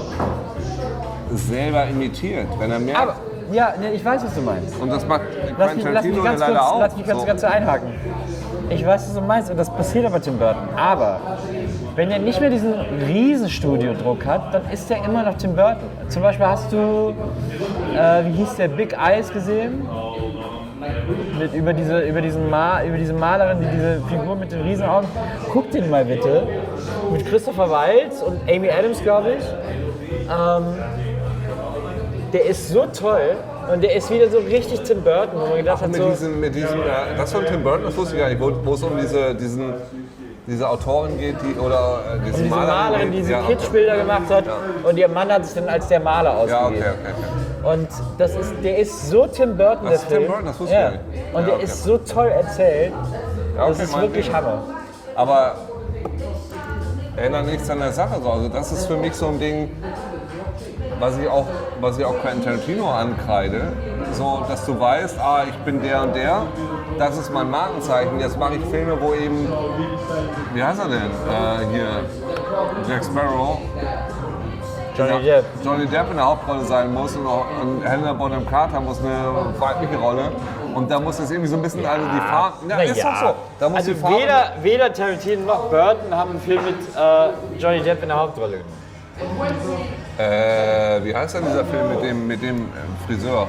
selber imitiert, wenn er merkt...
Aber, ja, nee, ich weiß, was du meinst.
Und das macht
Lass mich ganz einhaken. Ich weiß, was du meinst und das passiert aber Tim Burton. Aber wenn er nicht mehr diesen riesen Studiodruck hat, dann ist er immer noch Tim Burton. Zum Beispiel hast du, wie hieß der, Big Eyes gesehen? Über diese Malerin, diese Figur mit den Riesenaugen. Guck den mal bitte. Mit Christopher Waltz und Amy Adams, glaube ich. Der ist so toll. Und der ist wieder so richtig Tim Burton, wo man gedacht hat,
das von Tim Burton, das wusste ich gar nicht, wo es um diese Autorin geht, diese
Malerin, die diese Kitschbilder gemacht hat und ihr Mann hat sich dann als der Maler ausgegeben.
Ja, okay.
Und der ist so Tim Burton, der Film.
Tim Burton, das wusste ich gar nicht.
Und der ist so toll erzählt, das ist wirklich Hammer.
Aber ändert nichts an der Sache. Also das ist für mich so ein Ding, was ich auch Quentin Tarantino ankreide, so dass du weißt, ich bin der und der, das ist mein Markenzeichen, jetzt mache ich Filme, wo eben, wie heißt er denn, hier, Jack Sparrow, Johnny Depp in der Hauptrolle sein muss und Helena Bonham Carter muss eine weibliche Rolle und da muss es irgendwie so ein bisschen, also die Farben, ist doch so. Da muss
Also
die Farben,
weder Tarantino noch Burton haben einen Film mit Johnny Depp in der Hauptrolle gemacht.
Wie heißt denn dieser Film mit dem Friseur?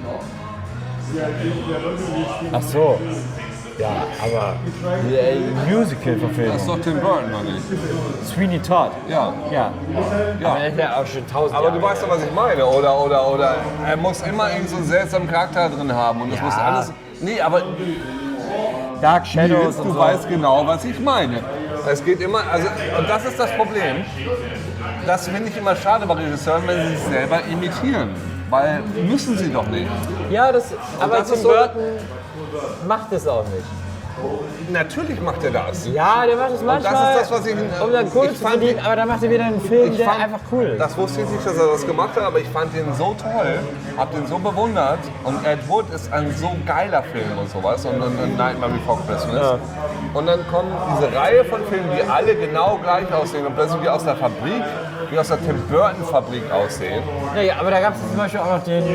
Ach so. Ja, aber Musical-Verfilmung.
Das ist doch Tim Burton, noch nicht?
Sweeney Todd.
Ja.
Aber der ist ja auch schon 1000
Aber
Jahre
du weißt doch, was ich meine, oder er muss immer irgend so einen seltsamen Charakter drin haben und es muss alles... Nee, aber
Dark Shadows
Nils,
und
du
so.
weißt genau, was ich meine. Es geht immer, und das ist das Problem. Das finde ich immer schade bei Regisseuren, wenn sie sich selber imitieren. Weil müssen sie doch nicht.
Ja, aber
das
Tim
ist so-
Burton macht es auch nicht.
Natürlich macht er das.
Ja, der macht es manchmal,
das ist das, was ich-
um dann Kohle
ich
zu
fand
verdienen, aber dann macht er wieder einen Film, der einfach cool ist.
Das wusste ich nicht, dass er das gemacht hat, aber ich fand den so toll, hab den so bewundert. Und Ed Wood ist ein so geiler Film und sowas. Und Nightmare Before Christmas.
Ja.
Und dann kommen diese Reihe von Filmen, die alle genau gleich aussehen und plötzlich wie aus der Fabrik, wie aus der Tim Burton Fabrik aussehen.
Ja, aber da gab es zum Beispiel auch noch den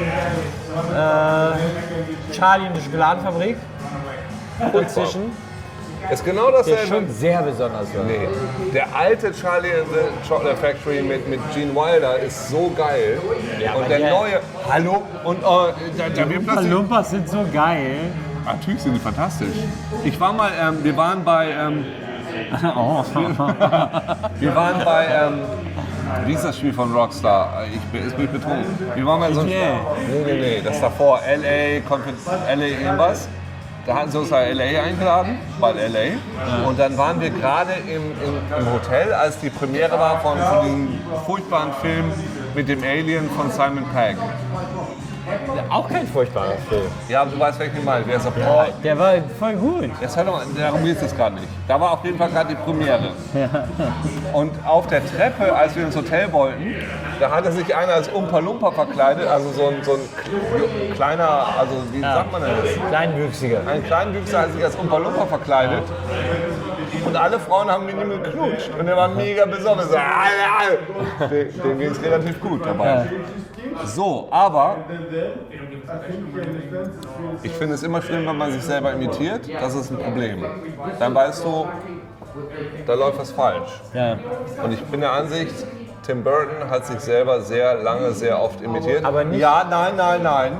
Charlie und die Schokoladenfabrik. Inzwischen.
Ist genau
Der
dasselbe.
schon sehr besonders war.
Nee, der alte Charlie and the Chocolate Factory mit Gene Wilder ist so geil.
Ja,
und
aber
der
der-
neue, hallo, und da wird plötzlich...
Lumpas sind so geil.
Natürlich sind die fantastisch. Ich war mal, wir waren bei, wie ist das Spiel von Rockstar? Ist mich betrunken. Wir waren mal so ein... Nee, das davor, LA irgendwas. Da hatten sie uns nach LA eingeladen, weil LA. Und dann waren wir gerade im Hotel, als die Premiere war von diesem furchtbaren Film mit dem Alien von Simon Pegg.
Auch kein furchtbarer Film.
Ja, aber du weißt, welchen ich meine. Der ist auf Paul.
Der war voll gut.
Jetzt hör doch mal, darum geht es gerade nicht. Da war auf jeden Fall gerade die Premiere. Und auf der Treppe, als wir ins Hotel wollten, da hatte sich einer als Umpa Lumpa verkleidet, also so ein kleiner, also wie sagt man denn das?
Kleinwüchsiger.
Ein Kleinwüchser hat sich als Umpa Lumpa verkleidet. Und alle Frauen haben mit ihm geknutscht. Und er war mega besonnen. So, dem ging es relativ gut dabei. So, aber ich finde es immer schlimm, wenn man sich selber imitiert. Das ist ein Problem. Dann weißt du, da läuft was falsch.
Ja.
Und ich bin der Ansicht, Tim Burton hat sich selber sehr lange, sehr oft imitiert.
Aber nicht-
Ja, nein.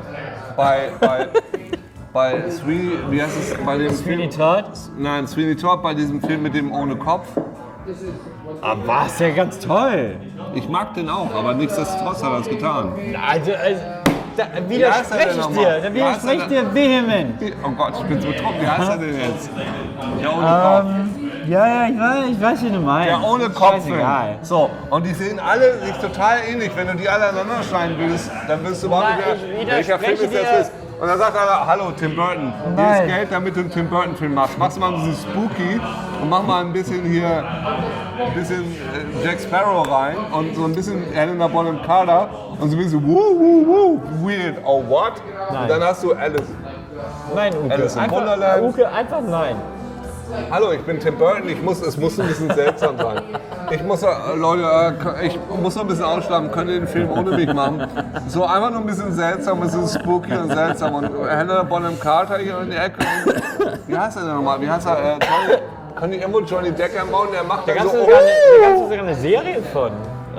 Bei Sweeney Todd? Nein, Sweeney Todd bei diesem Film mit dem ohne Kopf.
Aber war es ja ganz toll.
Ich mag den auch, aber nichtsdestotrotz hat er es getan.
Also da
Wie heißt er denn
widerspreche ich
nochmal?
dir. Da widerspreche ich dir vehement.
Oh Gott, ich bin so betrunken. Wie heißt er denn jetzt? Der ohne Kopf.
Ja, ich weiß, wie du meinst.
Der ohne Kopf.
Scheißegal.
So, und die sehen alle sich total ähnlich. Wenn du die alle aneinander schneiden willst, dann wirst du überhaupt
Nein,
nicht
ich
mehr, welcher Film ist
widerspreche
das? Und dann sagt einer, hallo Tim Burton, hier ist
Nein.
Geld, damit du einen Tim Burton Film machst. Machst mal ein bisschen spooky und mach mal ein bisschen hier, Jack Sparrow rein und so ein bisschen Helena Bonham Carter und so ein bisschen weird, oh what?
Nein.
Und dann hast du Alice.
Nein, Uke.
Alice in Wonderland.
Uke, einfach nein.
Hallo, ich bin Tim Burton, es muss ein bisschen seltsam sein. Ich muss noch ein bisschen ausschlafen, könnt ihr den Film ohne mich machen? So einfach nur ein bisschen seltsam, ein bisschen spooky und seltsam. Und Helena Bonham Carter hier in die Ecke. Wie heißt er denn nochmal? Wie heißt er? Können die irgendwo Johnny Decker bauen? Der macht
Da
dann
gab
so...
es sogar eine Serie von.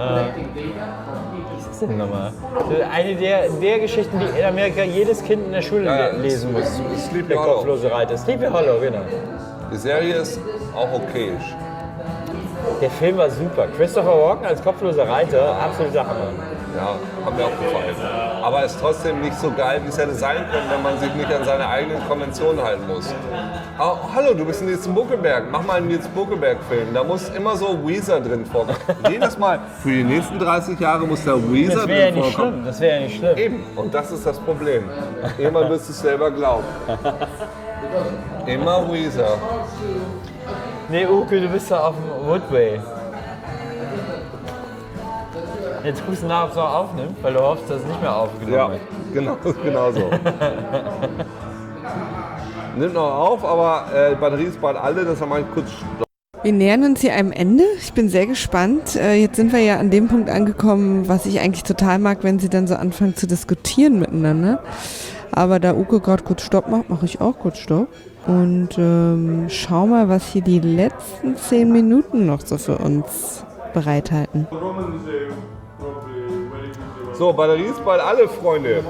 Was ist das denn nochmal? Eine der Geschichten, die in Amerika jedes Kind in der Schule lesen muss.
Sleepy
Der
Hollow.
kopflose Reiter. Sleepy Hollow, genau.
Die Serie ist auch okayisch.
Der Film war super. Christopher Walken als kopfloser Reiter, absoluter Hammer.
Ja, hat mir auch gefallen. Aber ist trotzdem nicht so geil, wie es hätte sein können, wenn man sich nicht an seine eigenen Konventionen halten muss. Oh, hallo, du bist Nils Buckelberg. Mach mal einen Nils Buckelberg-Film. Da muss immer so Weezer drin vorkommen. Jedes Mal, für die nächsten 30 Jahre muss da Weezer
Das wäre ja
drin
nicht
vorkommen.
schlimm. Das wäre ja nicht schlimm.
Eben, und das ist das Problem. Immer wirst du es selber glauben. Immer Weezer.
Nee, Uke, du bist da auf dem Woodway. Jetzt guckst du nach, ob es noch aufnimmt, weil du hoffst, dass es nicht mehr aufgenommen
Ja,
wird.
genau so. Nimmt noch auf, aber Batterie ist bald alle, deshalb mache ich kurz Stopp.
Wir nähern uns hier einem Ende. Ich bin sehr gespannt. Jetzt sind wir ja an dem Punkt angekommen, was ich eigentlich total mag, wenn sie dann so anfangen zu diskutieren miteinander. Aber da Uke gerade kurz Stopp macht, mache ich auch kurz Stopp. Und schau mal, was hier die letzten 10 Minuten noch so für uns bereithalten.
So, Batterie ist bald alle, Freunde.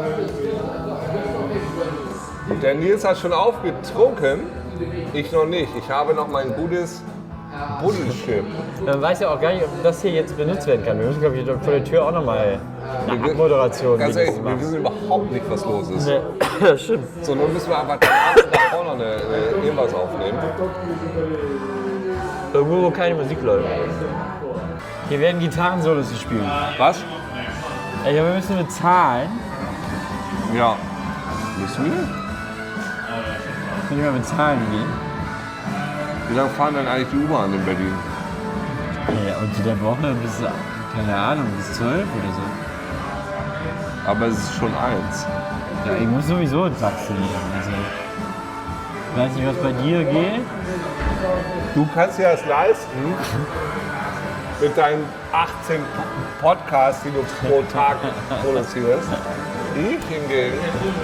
Der Nils hat schon aufgetrunken, ich noch nicht. Ich habe noch mein gutes Bullshit.
Man weiß ja auch gar nicht, ob das hier jetzt benutzt werden kann. Wir müssen, glaube ich, vor der Tür auch nochmal eine Abmoderation
Ganz ehrlich,
machen.
wir wissen überhaupt nicht, was los ist.
Nee, das stimmt.
So, nun müssen wir einfach da vorne irgendwas aufnehmen.
Irgendwo, wo keine Musik läuft. Hier werden Gitarrensolos gespielt.
Was?
Ja, wir müssen bezahlen.
Ja. Müssen wir?
Können wir mal bezahlen gehen?
Wie lange fahren denn eigentlich die U-Bahn in Berlin?
Ja, unter der Woche bis, keine Ahnung, bis 12 oder so.
Aber es ist schon 1.
Ja, ich muss sowieso ein Taxi nehmen. Also, ich weiß nicht, was bei dir geht.
Du kannst dir das leisten mit deinen 18 Podcasts, die du pro Tag produzierst. Ich hingegen.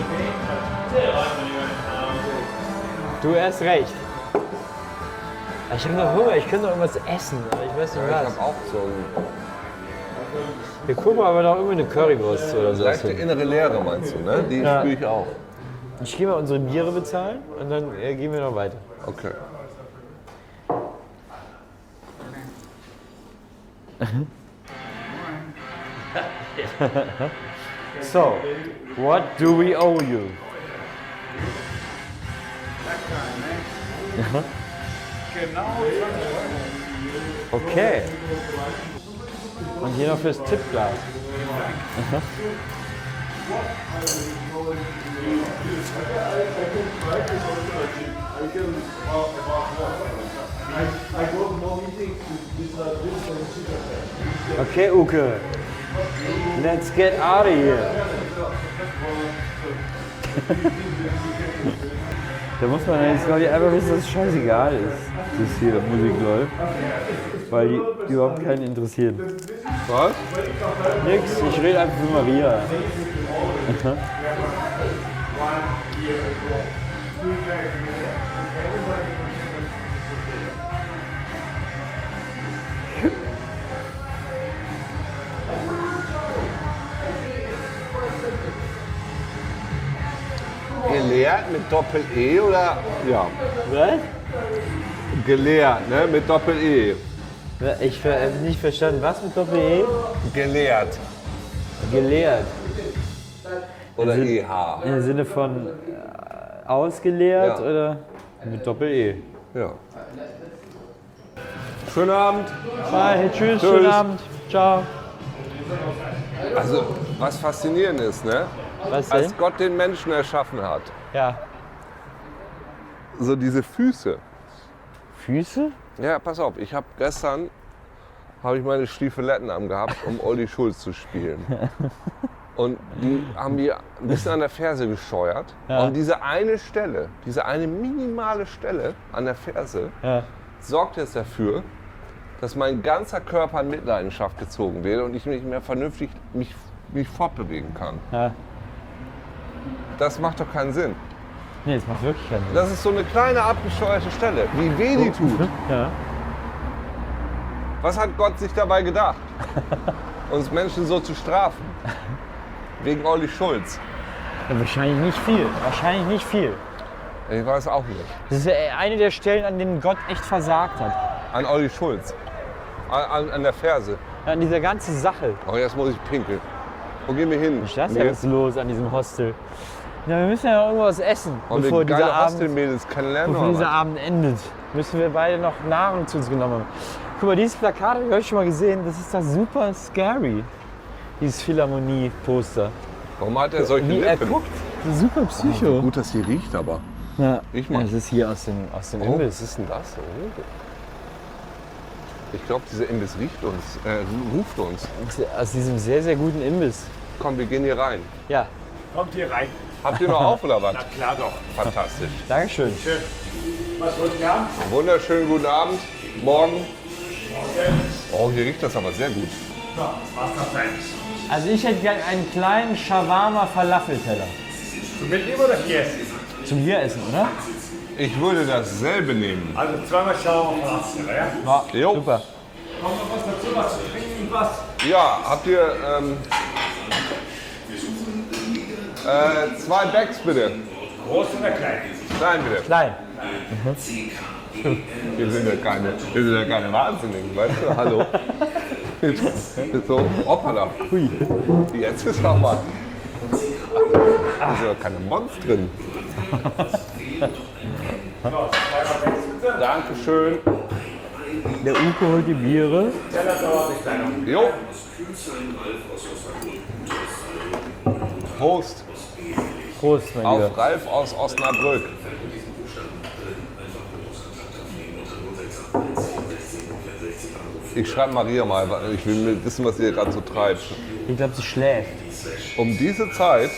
Du hast recht. Ich habe noch Hunger, ich könnte noch irgendwas essen, aber ich weiß nicht
Ich
was.
habe auch so eine
Wir gucken aber noch irgendwie eine Currywurst oder so.
leichte innere Leere, meinst du, ne? Die
Ja.
spüre ich auch.
Ich gehe mal unsere Biere bezahlen und dann gehen wir noch weiter.
Okay.
So, what do we owe you? Okay. Und hier noch fürs Tippglas. Okay, Uke. Let's get out of here. Da muss man jetzt, glaube ich, einfach wissen, dass es scheißegal ist, dass hier Musik läuft. Weil die überhaupt keinen interessieren.
Was?
Nix, ich rede einfach für Maria.
Gelehrt mit Doppel-E oder? Ja.
Was?
Gelehrt, ne? Mit Doppel-E.
Ich habe nicht verstanden. Was mit Doppel-E?
Gelehrt.
Gelehrt.
Oder EH.
Im Sinne von ausgeleert
Ja.
oder mit Doppel-E?
Ja. Schönen Abend.
Bye, tschüss,
Tschüss.
schönen Abend. Ciao.
Also, was faszinierend ist, ne?
Was denn?
Als Gott den Menschen erschaffen hat,
Ja.
so diese Füße.
Füße?
Ja, pass auf, ich habe gestern meine Stiefeletten angehabt, um Olli Schulz zu spielen. Und die haben mir ein bisschen an der Ferse gescheuert.
Ja.
Und diese eine Stelle, diese eine minimale Stelle an der Ferse,
Ja.
sorgt jetzt dafür, dass mein ganzer Körper in Mitleidenschaft gezogen wird und ich nicht mehr vernünftig mich fortbewegen kann.
Ja.
Das macht doch keinen Sinn.
Nee, das macht wirklich keinen Sinn.
Das ist so eine kleine abgesteuerte Stelle. Wie weh die tut.
Ja.
Was hat Gott sich dabei gedacht? Uns Menschen so zu strafen? Wegen Olli Schulz.
Ja, wahrscheinlich nicht viel. Wahrscheinlich nicht viel.
Ich weiß auch nicht.
Das ist ja eine der Stellen, an denen Gott echt versagt hat.
An Olli Schulz. An der Ferse.
Ja, an dieser ganzen Sache.
Oh, jetzt muss ich pinkeln. Wo gehen wir hin?
Was ist das jetzt los an diesem Hostel? Ja, wir müssen ja noch irgendwas essen,
Und
bevor
wir
dieser
geile
Abend,
Hostelmädels kennenlernen.
bevor
oder
dieser
was?
Abend endet. Müssen wir beide noch Nahrung zu uns genommen haben. Guck mal, dieses Plakat habe ich euch schon mal gesehen. Das ist das super scary. Dieses Philharmonie-Poster.
Warum hat er solche
Wie er
Lippen?
guckt. Das ist super Psycho.
Gut, dass die riecht, aber.
Ja.
Ich mach.
Das ist hier aus dem
Oh, was
Imbiss.
ist denn das? Oh. Ich glaube, dieser Imbiss ruft uns.
Aus diesem sehr, sehr guten Imbiss.
Komm, wir gehen hier rein.
Ja,
Kommt hier rein.
Habt ihr noch auf oder was?
Na klar doch.
Fantastisch.
Dankeschön.
Was wollt ihr haben?
Wunderschönen guten Abend. Morgen. Oh, hier riecht das aber sehr gut.
Was noch sein?
Also ich hätte gern einen kleinen Shawarma-Falafel-Teller.
Zum Mitnehmen oder hier essen?
Zum hier essen, oder?
Ich würde dasselbe nehmen.
Also zweimal schauen wir mal, ja?
Ja,
Jo.
super.
Kommt noch was dazu, was zu trinken, was?
Ja, habt ihr 2 Bags bitte?
Groß oder klein?
Klein bitte.
Klein.
Wir sind ja keine Wahnsinnigen, weißt du? Hallo. So, hoppala. Jetzt ist noch mal. Da sind doch keine Monstren. Dankeschön.
Der Uke holt die Biere.
Jo. Prost
Prost, mein Lieber.
auf Ralf aus Osnabrück. Ich schreibe Maria mal, weil ich will wissen, was ihr gerade so treibt.
Ich glaube, sie schläft.
Um diese Zeit,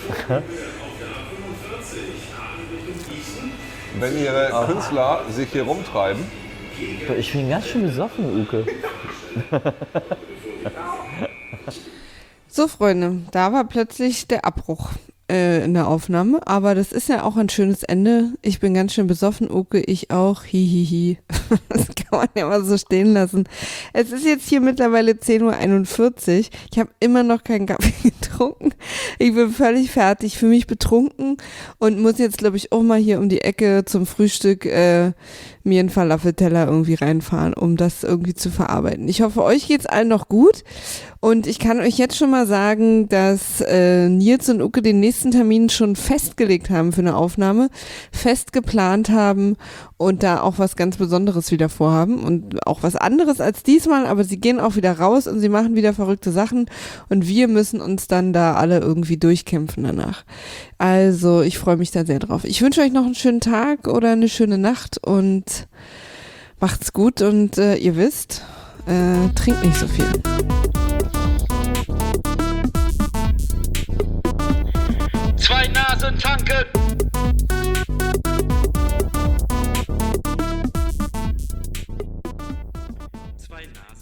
wenn ihre Künstler sich hier rumtreiben,
Ich bin ganz schön besoffen, Uke.
So, Freunde, da war plötzlich der Abbruch in der Aufnahme, aber das ist ja auch ein schönes Ende. Ich bin ganz schön besoffen, Uke, ich auch, hihihi. Das kann man ja mal so stehen lassen. Es ist jetzt hier mittlerweile 10:41 Uhr. Ich habe immer noch keinen Kaffee getrunken. Ich bin völlig fertig, fühle mich betrunken und muss jetzt, glaube ich, auch mal hier um die Ecke zum Frühstück mir einen Falafelteller irgendwie reinfahren, um das irgendwie zu verarbeiten. Ich hoffe, euch geht's allen noch gut und ich kann euch jetzt schon mal sagen, dass Nils und Uke den nächsten Termin schon festgelegt haben für eine Aufnahme, fest geplant haben und da auch was ganz Besonderes wieder vorhaben und auch was anderes als diesmal, aber sie gehen auch wieder raus und sie machen wieder verrückte Sachen und wir müssen uns dann da alle irgendwie durchkämpfen danach. Also ich freue mich da sehr drauf. Ich wünsche euch noch einen schönen Tag oder eine schöne Nacht und macht's gut und ihr wisst, trinkt nicht so viel.
Zwei Nasen tanken. Zwei Nasen.